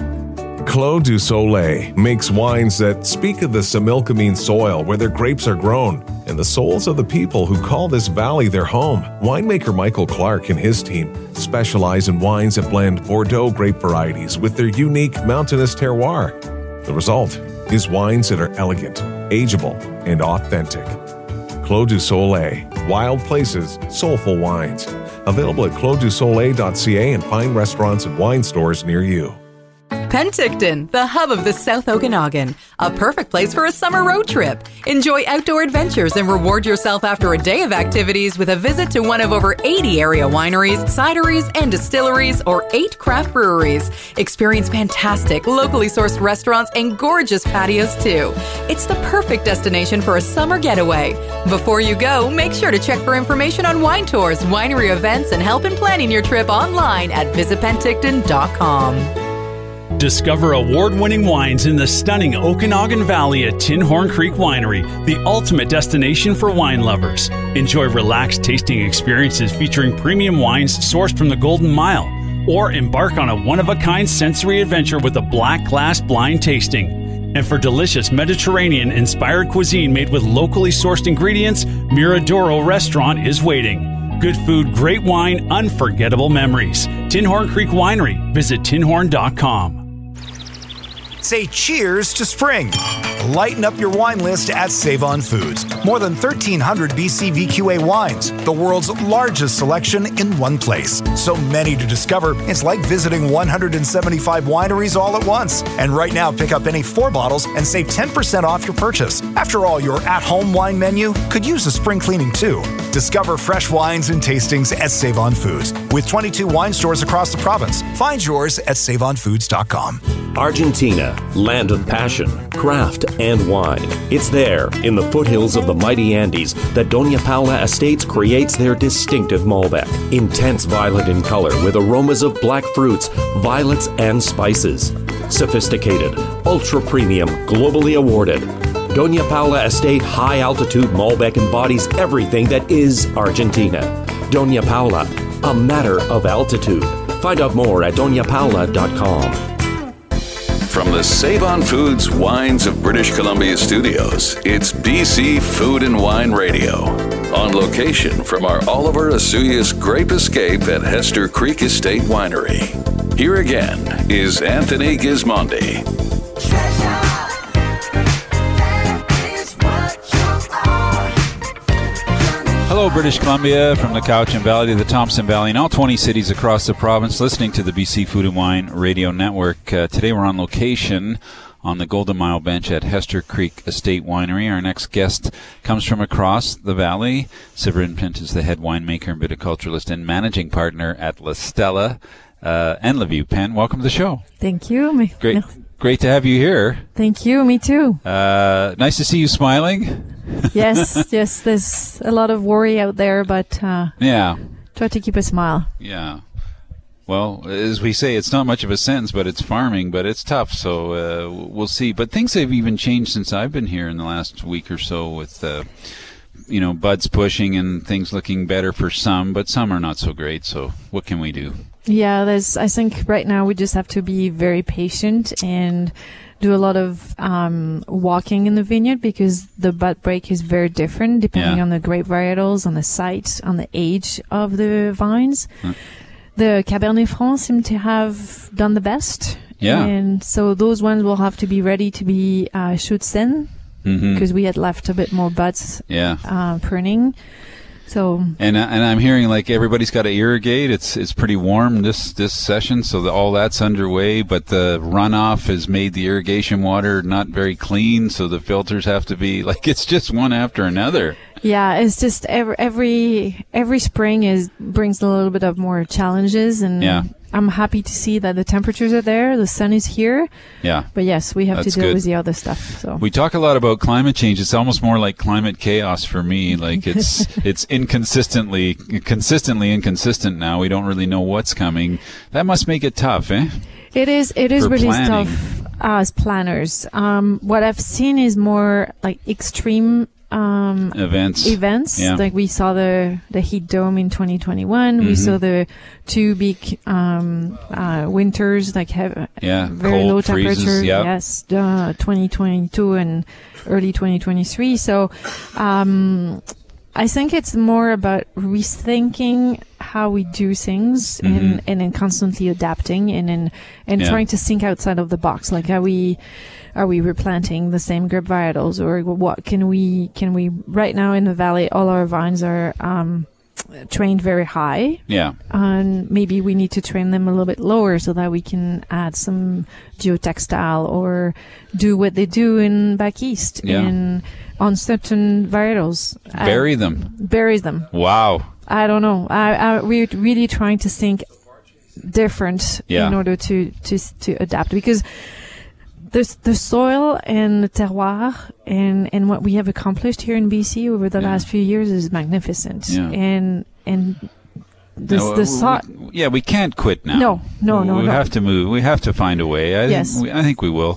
Clos du Soleil makes wines that speak of the Similkameen soil where their grapes are grown and the souls of the people who call this valley their home. Winemaker Michael Clark and his team specialize in wines that blend Bordeaux grape varieties with their unique mountainous terroir. The result is wines that are elegant, ageable, and authentic. Clos du Soleil, wild places, soulful wines. Available at clos du soleil dot c a and fine restaurants and wine stores near you. Penticton, the hub of the South Okanagan. A perfect place for a summer road trip. Enjoy outdoor adventures and reward yourself after a day of activities with a visit to one of over eighty area wineries, cideries, and distilleries, or eight craft breweries. Experience fantastic, locally sourced restaurants and gorgeous patios, too. It's the perfect destination for a summer getaway. Before you go, make sure to check for information on wine tours, winery events, and help in planning your trip online at visit penticton dot com. Discover award-winning wines in the stunning Okanagan Valley at Tinhorn Creek Winery, the ultimate destination for wine lovers. Enjoy relaxed tasting experiences featuring premium wines sourced from the Golden Mile, or embark on a one-of-a-kind sensory adventure with a black glass blind tasting. And for delicious Mediterranean-inspired cuisine made with locally sourced ingredients, Miradoro Restaurant is waiting. Good food, great wine, unforgettable memories. Tinhorn Creek Winery. Visit tinhorn dot com. Say cheers to spring. Lighten up your wine list at Save-On Foods. More than thirteen hundred B C V Q A wines, the world's largest selection in one place. So many to discover, it's like visiting one hundred seventy-five wineries all at once. And right now, pick up any four bottles and save ten percent off your purchase. After all, your at-home wine menu could use a spring cleaning too. Discover fresh wines and tastings at Save-On Foods. With twenty-two wine stores across the province. Find yours at save on foods dot com. Argentina, land of passion, craft, and wine. It's there, in the foothills of the mighty Andes, that Doña Paula Estates creates their distinctive Malbec. Intense violet in color with aromas of black fruits, violets, and spices. Sophisticated, ultra-premium, globally awarded. Doña Paula Estate High Altitude Malbec embodies everything that is Argentina. Doña Paula, a matter of altitude. Find out more at doña paula dot com. From the Save-On Foods Wines of British Columbia studios, it's B C Food and Wine Radio. On location from our Oliver Osoyoos Grape Escape at Hester Creek Estate Winery. Here again is Anthony Gismondi. Hello, British Columbia, from the Cowichan Valley to the Thompson Valley and all twenty cities across the province, listening to the B C Food and Wine Radio Network. Uh, today we're on location on the Golden Mile Bench at Hester Creek Estate Winery. Our next guest comes from across the valley. Severin Pint is the head winemaker and viticulturalist and managing partner at La Stella uh, and La Vieux Pen. Welcome to the show. Thank you. Great, great to have you here. Thank you. Me too. Uh, nice to see you smiling. Yes, yes. There's a lot of worry out there, but uh, yeah, try to keep a smile. Yeah. Well, as we say, it's not much of a sentence, but it's farming, but it's tough, so uh, we'll see. But things have even changed since I've been here in the last week or so with, uh, you know, buds pushing and things looking better for some, but some are not so great, so what can we do? Yeah, there's. I think right now we just have to be very patient and do a lot of um, walking in the vineyard because the bud break is very different depending Yeah. on the grape varietals, on the site, on the age of the vines. Hmm. The Cabernet Franc seem to have done the best. Yeah. And so those ones will have to be ready to be uh, shoots in because Mhm. we had left a bit more buds Yeah. uh, pruning. So And uh, and I'm hearing like everybody's got to irrigate. It's it's pretty warm this this session, so the, all that's underway. But the runoff has made the irrigation water not very clean, so the filters have to be like it's just one after another. yeah, it's just every every, every spring is brings a little bit of more challenges, and Yeah. I'm happy to see that the temperatures are there, the sun is here. Yeah. But yes, we have That's to deal good. with the other stuff. So We talk a lot about climate change. It's almost more like climate chaos for me. Like it's it's inconsistently consistently inconsistent now. We don't really know what's coming. That must make it tough, eh? It is. It is For really planning. tough as planners. Um, what I've seen is more like extreme um, Events. Events. Yeah. Like we saw the the heat dome in twenty twenty-one. We Mhm. saw the two big um, uh, winters, like have Yeah, very cold low freezes, temperature. yep. Yes, uh, twenty twenty-two and early twenty twenty-three. So. Um, I think it's more about rethinking how we do things Mhm. and, and then constantly adapting and and, and Yeah. trying to think outside of the box. Like, are we are we replanting the same grape varietals, or what can we can we right now in the valley? All our vines are um, trained very high. Yeah. And maybe we need to train them a little bit lower so that we can add some geotextile or do what they do in back east Yeah. in on certain varietals. Uh, Bury them. buries them. Wow. I don't know. I, I we're really trying to think different Yeah. in order to to to adapt, because there's the soil and the terroir and and what we have accomplished here in B C over the last few years is magnificent. Yeah. And and the No, the we- so- we- yeah, we can't quit now. No, no, no, We no. have to move. We have to find a way. I Yes. think we, I think we will.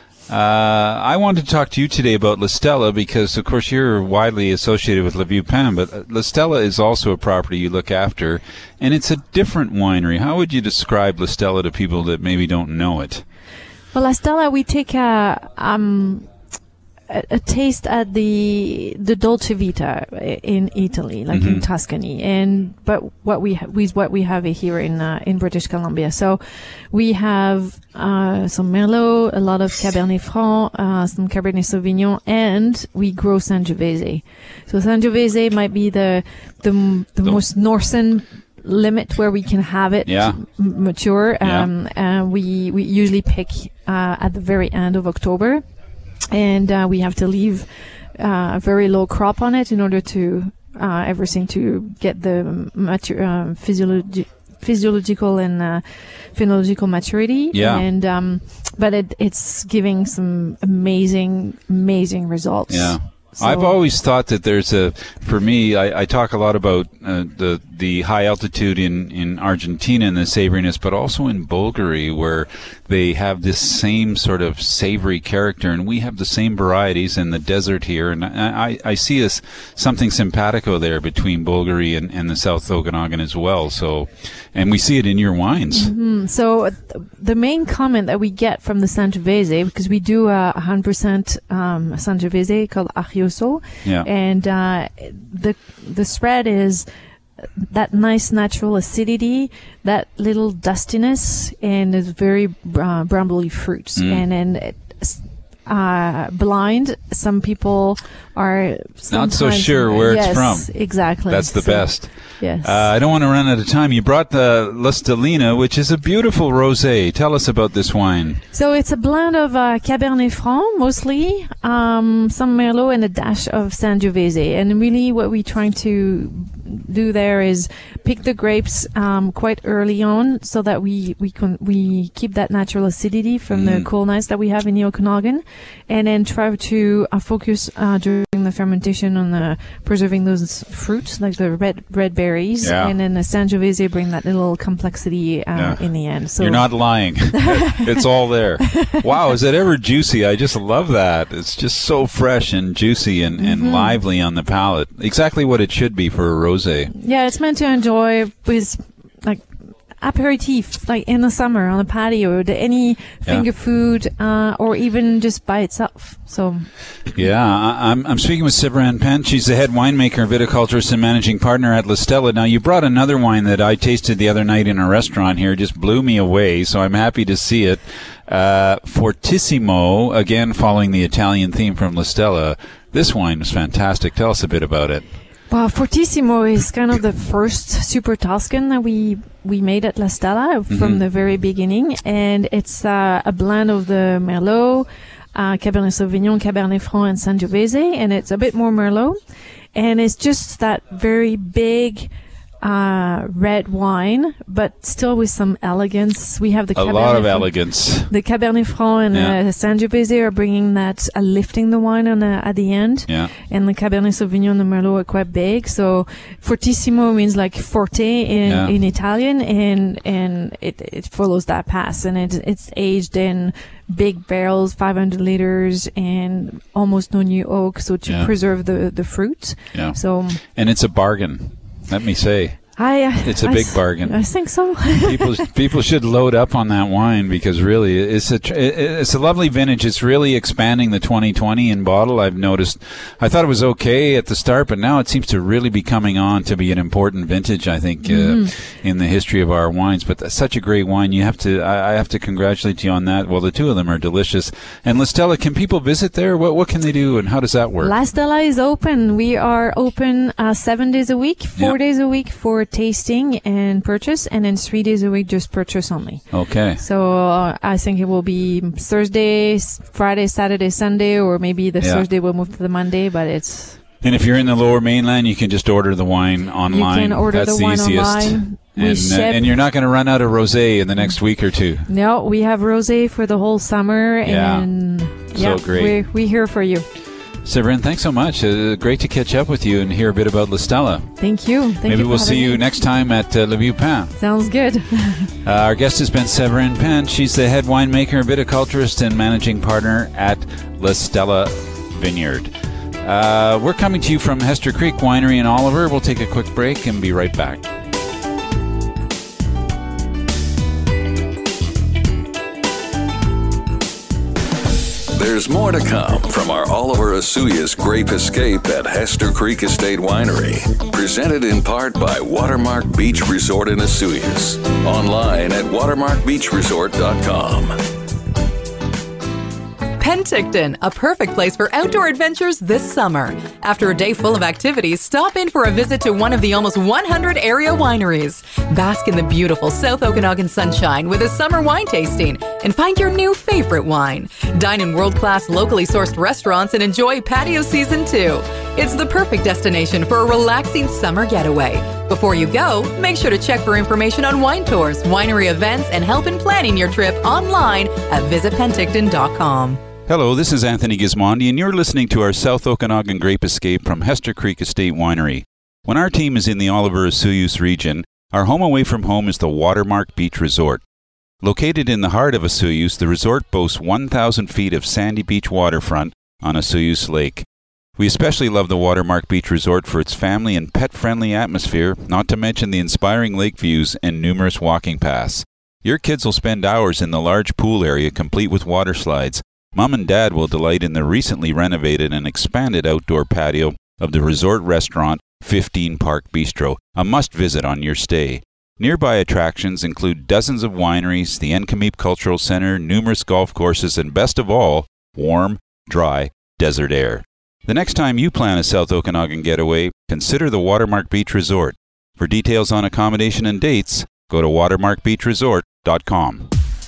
Uh, I wanted to talk to you today about La Stella because, of course, you're widely associated with La Vieux Pen, but uh, La Stella is also a property you look after, and it's a different winery. How would you describe La Stella to people that maybe don't know it? Well, La Stella, we take a um a, a taste at the the Dolce Vita in Italy, like in Mhm. Tuscany, and but what we ha- with what we have here in uh, in British Columbia. So we have uh, some Merlot, a lot of Cabernet Franc, uh, some Cabernet Sauvignon, and we grow Sangiovese. So Sangiovese might be the the, m- the most northern limit where we can have it Yeah. m- mature. Yeah. Um, and we we usually pick uh, at the very end of October, and uh, we have to leave uh, a very low crop on it in order to uh, everything to get the mature um, physiologi- physiological and uh, phenological maturity. Yeah. And um, but it it's giving some amazing amazing results. Yeah. So- I've always thought that there's a, for me, I, I talk a lot about uh, the the high altitude in, in Argentina and the savoriness, but also in Bulgari where they have this same sort of savory character, and we have the same varieties in the desert here. And I, I, I see us something simpatico there between Bulgari and, and the South Okanagan as well. So, and we see it in your wines. Mhm. So th- the main comment that we get from the Sangiovese, because we do a one hundred percent um, Sangiovese called Arioso, Yeah. and uh, the the spread is that nice natural acidity, that little dustiness, and it's very uh, brambly fruits, Mm. and then it, s- uh, blind. Some people are not so sure where yes, it's from. Exactly. That's the so, best. Yes. Uh, I don't want to run out of time. You brought the La Stellina, which is a beautiful rosé. Tell us about this wine. So it's a blend of uh, Cabernet Franc, mostly, um, some Merlot, and a dash of Sangiovese. And really what we're trying to do there is pick the grapes um, quite early on so that we we can we keep that natural acidity from mm. the cool nights that we have in the Okanagan, and then try to uh, focus uh, during the fermentation on the preserving those fruits like the red red berries, yeah. and then the Sangiovese bring that little complexity uh, yeah. in the end. So you're not lying. It's all there. Wow, is it ever juicy? I just love that. It's just so fresh and juicy and, and mm-hmm. lively on the palate. Exactly what it should be for a rosé. Yeah, it's meant to enjoy with like aperitif, like in the summer on a patio, to any finger yeah. food, uh, or even just by itself. So, yeah, I, I'm I'm speaking with Séverine Pente. She's the head winemaker, viticulturist, and managing partner at La Stella. Now, you brought another wine that I tasted the other night in a restaurant here. It just blew me away. So I'm happy to see it. Uh, Fortissimo, again following the Italian theme from La Stella. This wine was fantastic. Tell us a bit about it. Well, Fortissimo is kind of the first Super Tuscan that we we made at La Stella from mm-hmm. the very beginning, and it's uh, a blend of the Merlot, uh, Cabernet Sauvignon, Cabernet Franc, and Sangiovese, and it's a bit more Merlot, and it's just that very big uh, red wine, but still with some elegance. We have the a Cabernet lot of Franc, elegance. The Cabernet Franc and yeah. uh, Sangiovese are bringing that, uh, lifting the wine on uh, at the end. Yeah. And the Cabernet Sauvignon and the Merlot are quite big. So Fortissimo means like forte in, yeah. in Italian, and and it it follows that path, and it it's aged in big barrels, five hundred liters, and almost no new oak, so to yeah. preserve the the fruit. Yeah. So and it's a bargain. Let me say. I, uh, it's a I big s- bargain. I think so. people people should load up on that wine because really it's a tr- it's a lovely vintage. It's really expanding the twenty twenty in bottle. I've noticed. I thought it was okay at the start, but now it seems to really be coming on to be an important vintage. I think mm-hmm. uh, in the history of our wines. But that's such a great wine. You have to. I, I have to congratulate you on that. Well, the two of them are delicious. And La Stella, can people visit there? What what can they do, and how does that work? La Stella is open. We are open uh, seven days a week, four yep. days a week for tasting and purchase, and then three days a week just purchase only. Okay. So uh, I think it will be Thursday, Friday, Saturday, Sunday, or maybe the yeah. Thursday will move to the Monday, but it's... And if you're in the Lower Mainland, you can just order the wine online. You can order That's the, the wine easiest. online. We And, uh, ship. and you're not going to run out of rosé in the next week or two. No, we have rosé for the whole summer, Yeah. and So yeah, great. we're, we're here for you. Séverine, thanks so much. Uh, great to catch up with you and hear a bit about La Stella. Thank you. Thank Maybe you for we'll see having you me. next time at uh, Le Vieux Pain. Sounds good. Uh, our guest has been Séverine Pente. She's the head winemaker, viticulturist, and managing partner at La Stella Vineyard. Uh, we're coming to you from Hester Creek Winery in Oliver. We'll take a quick break and be right back. There's more to come from our Oliver Asuyas Grape Escape at Hester Creek Estate Winery. Presented in part by Watermark Beach Resort in Asuyas. Online at watermark beach resort dot com. Penticton, a perfect place for outdoor adventures this summer. After a day full of activities, stop in for a visit to one of the almost one hundred area wineries. Bask in the beautiful South Okanagan sunshine with a summer wine tasting and find your new favorite wine. Dine in world-class locally sourced restaurants and enjoy patio season two. It's the perfect destination for a relaxing summer getaway. Before you go, make sure to check for information on wine tours, winery events, and help in planning your trip online at visit penticton dot com. Hello, this is Anthony Gismondi, and you're listening to our South Okanagan Grape Escape from Hester Creek Estate Winery. When our team is in the Oliver Asuyas region, our home away from home is the Watermark Beach Resort. Located in the heart of Asuyas, the resort boasts one thousand feet of sandy beach waterfront on Asuyas Lake. We especially love the Watermark Beach Resort for its family and pet-friendly atmosphere, not to mention the inspiring lake views and numerous walking paths. Your kids will spend hours in the large pool area complete with water slides. Mom and Dad will delight in the recently renovated and expanded outdoor patio of the resort restaurant fifteen Park Bistro, a must-visit on your stay. Nearby attractions include dozens of wineries, the Encameep Cultural Center, numerous golf courses, and best of all, warm, dry, desert air. The next time you plan a South Okanagan getaway, consider the Watermark Beach Resort. For details on accommodation and dates, go to watermark beach resort dot com.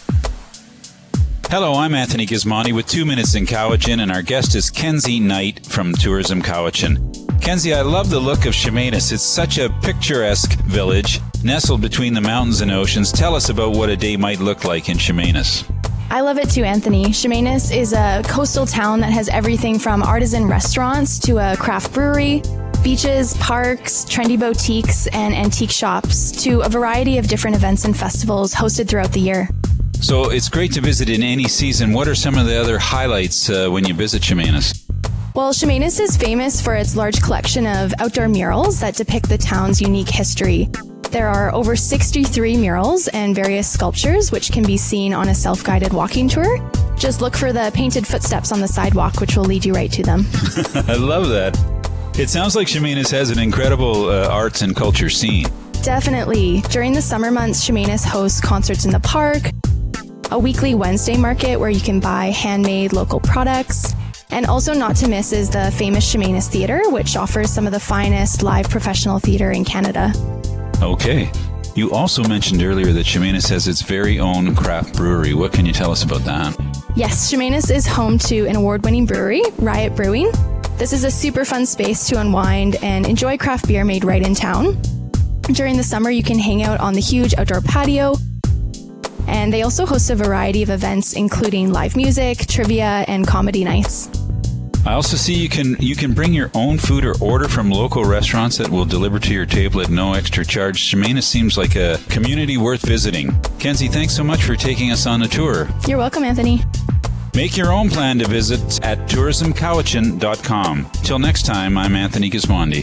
Hello, I'm Anthony Gismondi with Two Minutes in Cowichan, and our guest is Kenzie Knight from Tourism Cowichan. Kenzie, I love the look of Chemainus. It's such a picturesque village, nestled between the mountains and oceans. Tell us about what a day might look like in Chemainus. I love it too, Anthony. Chemainus is a coastal town that has everything from artisan restaurants to a craft brewery, beaches, parks, trendy boutiques, and antique shops, to a variety of different events and festivals hosted throughout the year. So it's great to visit in any season. What are some of the other highlights uh, when you visit Chemainus? Well, Chemainus is famous for its large collection of outdoor murals that depict the town's unique history. There are over sixty-three murals and various sculptures which can be seen on a self-guided walking tour. Just look for the painted footsteps on the sidewalk, which will lead you right to them. I love that. It sounds like Chemainus has an incredible uh, arts and culture scene. Definitely. During the summer months, Chemainus hosts concerts in the park, a weekly Wednesday market where you can buy handmade local products, and also not to miss is the famous Chemainus Theatre, which offers some of the finest live professional theatre in Canada. Okay. You also mentioned earlier that Chemainus has its very own craft brewery. What can you tell us about that? Yes, Chemainus is home to an award-winning brewery, Riot Brewing. This is a super fun space to unwind and enjoy craft beer made right in town. During the summer, you can hang out on the huge outdoor patio, and they also host a variety of events, including live music, trivia, and comedy nights. I also see you can you can bring your own food or order from local restaurants that will deliver to your table at no extra charge. Chemainus seems like a community worth visiting. Kenzie, thanks so much for taking us on the tour. You're welcome, Anthony. Make your own plan to visit at tourism cowichan dot com. Till next time, I'm Anthony Gismondi.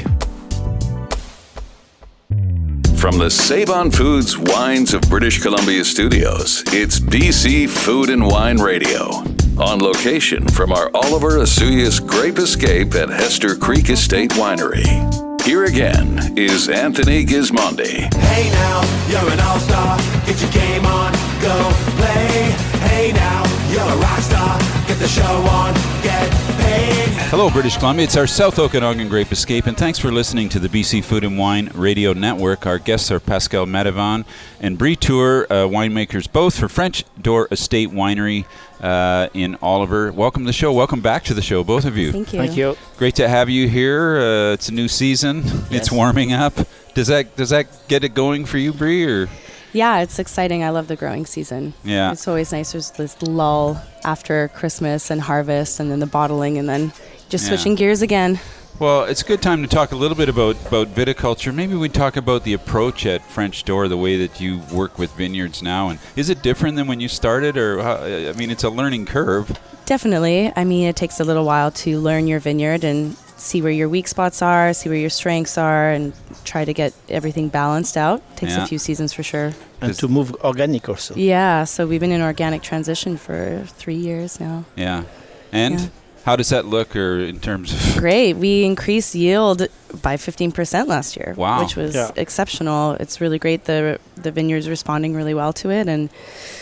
From the Save-On Foods Wines of British Columbia studios, it's B C Food and Wine Radio. On location from our Oliver Asuyas Grape Escape at Hester Creek Estate Winery. Here again is Anthony Gismondi. Hey now, you're an all-star. Get your game on, go play. Hey now, you're a rock star. Get the show on, get paid. Hello, British Columbia. It's our South Okanagan Grape Escape, and thanks for listening to the B C Food and Wine Radio Network. Our guests are Pascal Matavan and Brie Tour, uh, winemakers both for French Door Estate Winery uh, in Oliver. Welcome to the show. Welcome back to the show, both of you. Thank you. Thank you. Great to have you here. Uh, it's a new season. Yes. It's warming up. Does that does that get it going for you, Brie, or? Yeah, it's exciting. I love the growing season. Yeah. It's always nice. There's this lull after Christmas and harvest and then the bottling and then just Yeah. switching gears again. Well, it's a good time to talk a little bit about, about viticulture. Maybe we talk about the approach at French Door, the way that you work with vineyards now. And is it different than when you started? Or how, I mean, it's a learning curve. Definitely. I mean, it takes a little while to learn your vineyard and see where your weak spots are, see where your strengths are, and try to get everything balanced out. Takes Yeah. a few seasons for sure. And to move organic also. Yeah, so we've been in organic transition for three years now. Yeah. And Yeah. how does that look or in terms of... Great. We increased yield by fifteen percent last year, Wow. which was Yeah. exceptional. It's really great. The the vineyard's responding really well to it. And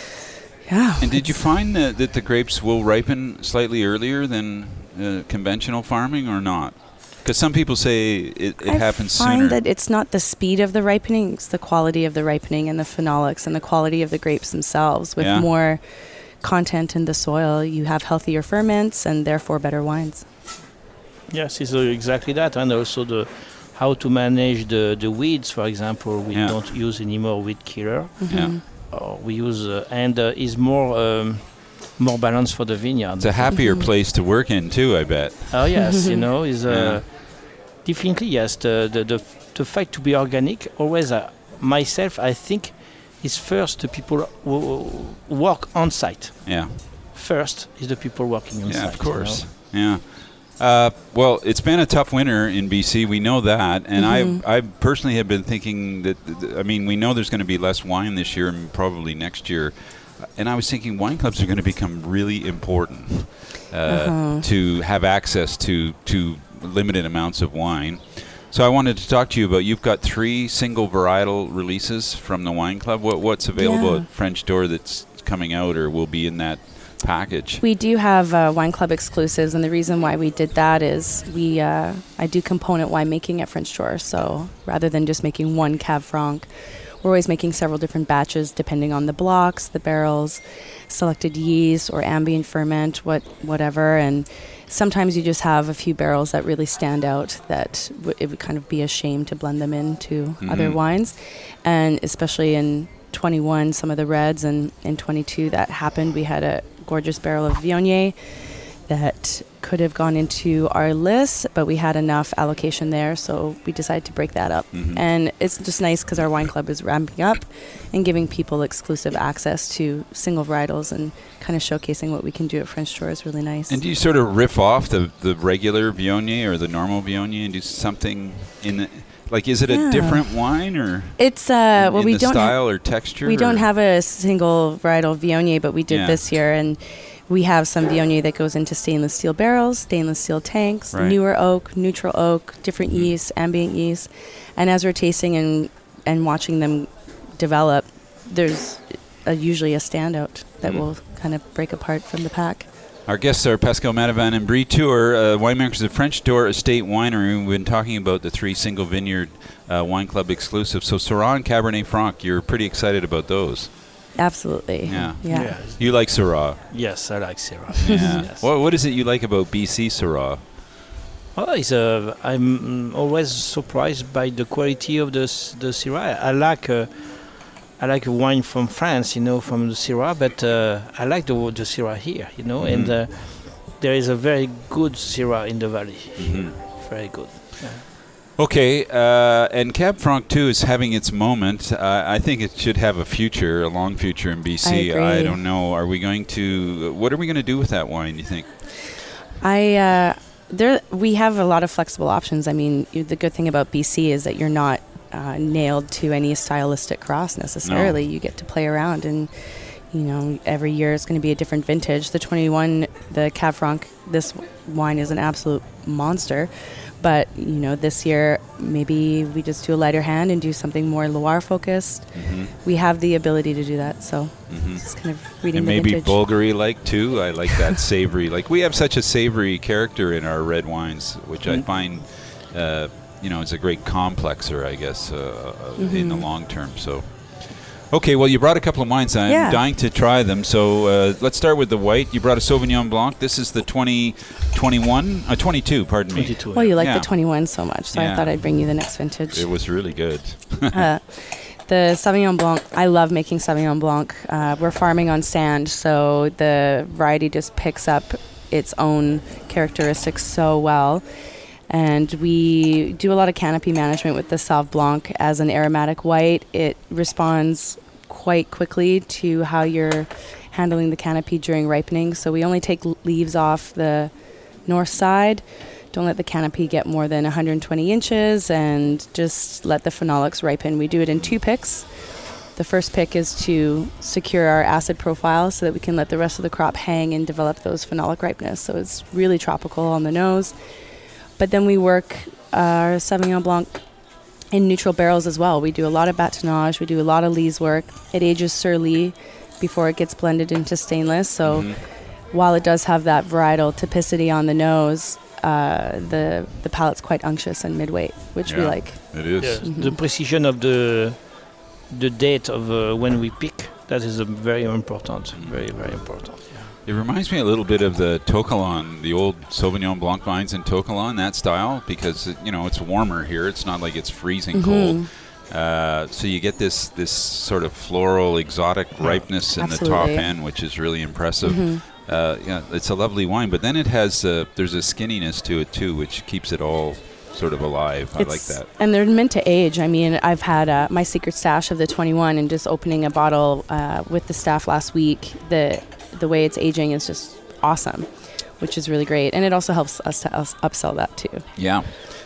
yeah. And did you find that, that the grapes will ripen slightly earlier than uh, conventional farming or not? Because some people say it, it I happens find sooner. that it's not the speed of the ripening, it's the quality of the ripening and the phenolics and the quality of the grapes themselves. With Yeah. more content in the soil, you have healthier ferments and therefore better wines. Yes, it's uh, exactly that. And also the how to manage the, the weeds, for example. We Yeah. don't use anymore weed killer. Mm-hmm. Yeah. Or we use, uh, and uh, is more um, more balanced for the vineyard. It's a happier place to work in, too, I bet. Oh yes, you know, is uh, Yeah. definitely yes. The the the, the fact to be organic always. Uh, myself, I think, is first the people who who work on site. Yeah. First is the people working on Yeah, site. of course. Yeah. Uh, well, it's been a tough winter in B C. We know that, and Mhm. I, I personally have been thinking that. th- I mean, we know there's going to be less wine this year and probably next year, and I was thinking wine clubs are going to become really important uh, Uh-huh. to have access to to limited amounts of wine. So I wanted to talk to you about. You've got three single varietal releases from the wine club. What what's available Yeah. at French Door that's coming out or will be in that package. We do have uh, wine club exclusives, and the reason why we did that is we uh, I do component winemaking at French Door. So rather than just making one Cab Franc, we're always making several different batches depending on the blocks, the barrels, selected yeast or ambient ferment, what whatever. And sometimes you just have a few barrels that really stand out that w- it would kind of be a shame to blend them into Mm-hmm. other wines. And especially in twenty-one, some of the reds, and in twenty-two that happened. We had a gorgeous barrel of Viognier that could have gone into our list, but we had enough allocation there, so we decided to break that up. Mm-hmm. And it's just nice because our wine club is ramping up and giving people exclusive access to single varietals, and kind of showcasing what we can do at French Door is really nice. And do you sort of riff off the, the regular Viognier or the normal Viognier and do something in the, like, is it Yeah. a different wine or It's uh in, well in we the don't style ha- or texture? We or? don't have a single varietal Viognier, but we did Yeah. this year, and we have some Viognier that goes into stainless steel barrels, stainless steel tanks, Right. newer oak, neutral oak, different Mm-hmm. yeast, ambient yeast. And as we're tasting and and watching them develop, there's a, usually a standout that Mm. will kind of break apart from the pack. Our guests are Pascal Matavan and Brie Tour, uh, winemakers at French Door Estate Winery. We've been talking about the three single vineyard uh, wine club exclusives. So Syrah and Cabernet Franc, you're pretty excited about those. Absolutely. Yeah. Yeah. Yeah. You like Syrah. Yes, I like Syrah. Yeah. Yes. What, what is it you like about B C Syrah? Oh, it's a, I'm always surprised by the quality of the s- the Syrah. I like uh, I like wine from France, you know, from the Syrah, but uh, I like the the Syrah here, you know, Mhm. and uh, there is a very good Syrah in the valley. Mhm. Very good. Yeah. Okay, uh, and Cab Franc too is having its moment. Uh, I think it should have a future, a long future in B C. I agree. don't know. Are we going to? What are we going to do with that wine? You think? I uh, there we have a lot of flexible options. I mean, you, the good thing about B C is that you're not uh, nailed to any stylistic cross necessarily. No. You get to play around, and you know, every year it's going to be a different vintage. The twenty-one, the Cab Franc, this wine is an absolute monster. But you know, this year maybe we just do a lighter hand and do something more Loire focused. Mhm. We have the ability to do that, so Mhm. just kind of reading And the maybe vintage. Bulgari like too. I like that savory. Like we have such a savory character in our red wines, which I Mm. find, uh, you know, it's a great complexer, I guess, uh, uh, in the Mhm. long term. So, okay, well, you brought a couple of wines. I'm Yeah. dying to try them. So uh, let's start with the white. You brought a Sauvignon Blanc. This is the twenty twenty-one, uh, twenty-two. Pardon me. twenty-two. Well, you like Yeah. the twenty-one so much, so Yeah. I thought I'd bring you the next vintage. It was really good. uh, the Sauvignon Blanc, I love making Sauvignon Blanc. Uh, we're farming on sand, so the variety just picks up its own characteristics so well. And we do a lot of canopy management with the Sauv Blanc as an aromatic white. It responds quite quickly to how you're handling the canopy during ripening. So we only take l- leaves off the north side. Don't let the canopy get more than one hundred twenty inches, and just let the phenolics ripen. We do it in two picks. The first pick is to secure our acid profile so that we can let the rest of the crop hang and develop those phenolic ripeness. So it's really tropical on the nose. But then we work our Sauvignon Blanc in neutral barrels as well. We do a lot of batonnage. We do a lot of lees work. It ages sur lie before it gets blended into stainless. So Mhm. while it does have that varietal typicity on the nose, uh, the the palate's quite unctuous and mid-weight, which we Yeah, like. It is. Yes, Mhm. the precision of the the date of uh, when we pick, that is a very important, very very important. It reminds me a little bit of the Tokalan, the old Sauvignon Blanc vines in Tokalan, that style, because, it, you know, it's warmer here. It's not like it's freezing Mhm. cold. Uh, so you get this this sort of floral, exotic ripeness in the top Absolutely. end, which is really impressive. Mhm. Uh, yeah, it's a lovely wine, but then it has uh, there's a skinniness to it too, which keeps it all sort of alive. I like It's- that. And they're meant to age. I mean, I've had uh, my secret stash of the twenty-one, and just opening a bottle uh, with the staff last week, the the way it's aging is just awesome, which is really great. And it also helps us to us upsell that too. Yeah,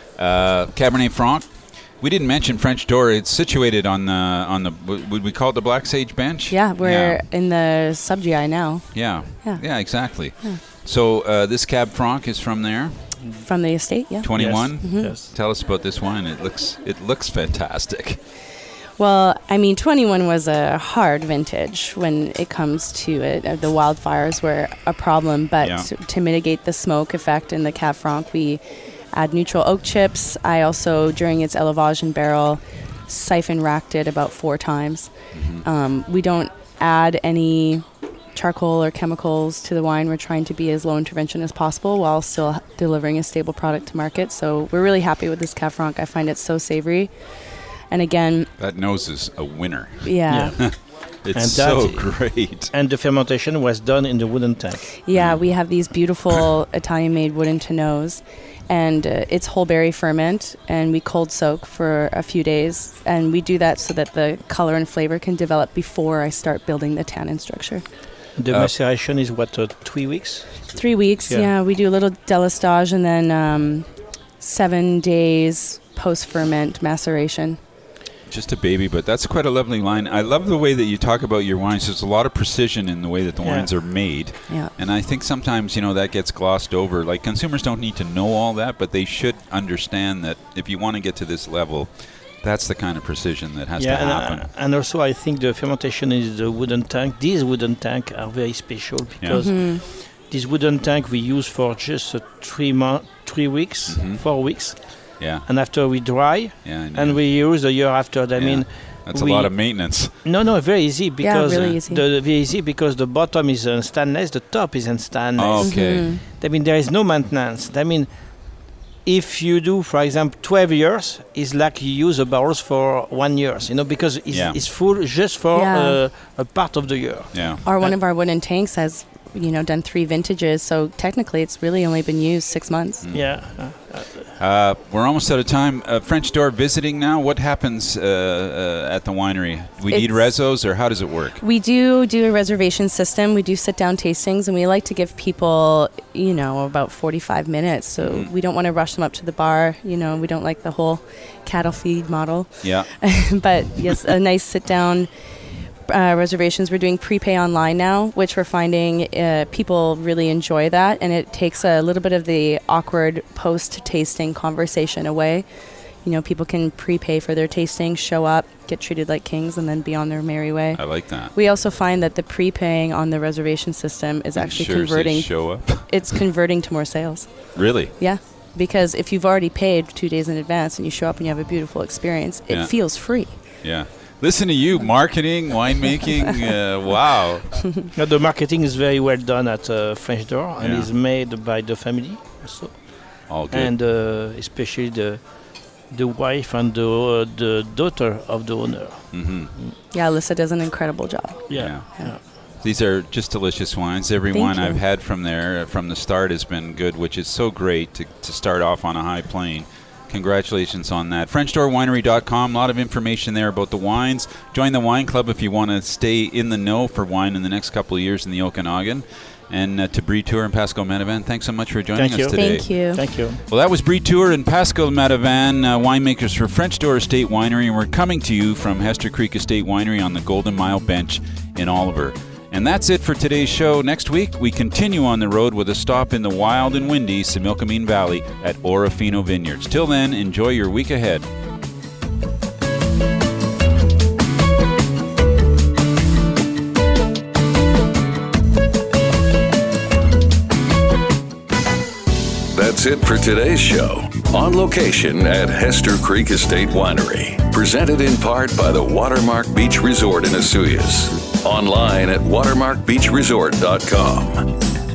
uh, Cabernet Franc. We didn't mention French Door. It's situated on the on the w- would we call it the Black Sage Bench? Yeah, we're Yeah. in the sub-G I now. Yeah. Yeah. Yeah, exactly. Yeah. So uh, this Cab Franc is from there. From the estate, yeah. twenty-one. Mhm. Yes. Tell us about this wine. It looks it looks fantastic. Well, I mean, twenty-one was a hard vintage when it comes to it. The wildfires were a problem, but Yeah. to, to mitigate the smoke effect in the Cab Franc, we add neutral oak chips. I also, during its élevage in barrel, siphon racked it about four times. Mm-hmm. Um, we don't add any charcoal or chemicals to the wine. We're trying to be as low intervention as possible while still delivering a stable product to market. So we're really happy with this Cab Franc. I find it so savory. And again, That nose is a winner. Yeah. Yeah. It's And so that- great. And the fermentation was done in the wooden tank. yeah, we have these beautiful Italian-made wooden tonneaus, and uh, it's whole berry ferment, and we cold soak for a few days, and we do that so that the color and flavor can develop before I start building the tannin structure. The Uh, maceration is what, uh, three weeks? Three weeks, Yeah. yeah. We do a little delistage and then um, seven days post-ferment maceration. Just a baby, but that's quite a lovely line. I love the way that you talk about your wines. There's a lot of precision in the way that the Yeah. wines are made. Yeah. And I think sometimes, you know, that gets glossed over. Like, consumers don't need to know all that, but they should understand that if you want to get to this level, that's the kind of precision that has yeah, to and, happen. uh, and also I think the fermentation is the wooden tank. These wooden tank are very special because Mhm. this wooden tank we use for just uh, three months, three weeks, four weeks. Yeah. And after we dry, Yeah, I know. and we use the year after. I Yeah. mean, That's a we- lot of maintenance. No, no, very easy because really uh, easy. The, very easy because the bottom is in stainless, the top is in stainless. Okay. Mhm. I mean, there is no maintenance. I mean, if you do, for example, twelve years, it's like you use a barrels for one year, you know, because it's, Yeah. it's full just for Yeah. uh, a part of the year. Yeah. Or one of our wooden tanks has, you know, done three vintages, so technically it's really only been used six months. Yeah. Uh, we're almost out of time. Uh, French Door visiting now. What happens uh, uh, at the winery? We need It's- rezos, or how does it work? We do do a reservation system. We do sit-down tastings, and we like to give people, you know, about forty-five minutes. So we don't want to rush them up to the bar. You know, we don't like the whole cattle feed model. Yeah. But yes, a nice sit-down uh, reservations. We're doing prepay online now, which we're finding uh, people really enjoy that, and it takes a little bit of the awkward post-tasting conversation away. You know, people can prepay for their tasting, show up, get treated like kings, and then be on their merry way. I like that. We also find that the prepaying on the reservation system is actually Ensures they converting. show up. It's converting to more sales. Really? Yeah, because if you've already paid two days in advance and you show up and you have a beautiful experience, it Yeah. feels free. Yeah. Listen to you, marketing, winemaking. Uh, wow. Yeah, the marketing is very well done at uh, French Door and Yeah. is made by the family also. All good. And uh, especially the the wife and the, uh, the daughter of the owner. Mm-hmm. Yeah, Alyssa does an incredible job. Yeah. Yeah. These are just delicious wines. Every Thank one you. I've had from there uh, from the start has been good, which is so great to, to start off on a high plane. Congratulations on that. French Door Winery dot com. A lot of information there about the wines. Join the wine club if you want to stay in the know for wine in the next couple of years in the Okanagan. And uh, to Brie Tour and Pascal Matavan, thanks so much for joining Thank us you. today. Thank you. Thank you. Well, that was Brie Tour and Pascal Matavan, uh, winemakers for French Door Estate Winery, and we're coming to you from Hester Creek Estate Winery on the Golden Mile Bench in Oliver. And that's it for today's show. Next week, we continue on the road with a stop in the wild and windy Similkameen Valley at Orofino Vineyards. Till then, enjoy your week ahead. That's it for today's show. On location at Hester Creek Estate Winery. Presented in part by the Watermark Beach Resort in Osoyoos. Online at watermark beach resort dot com.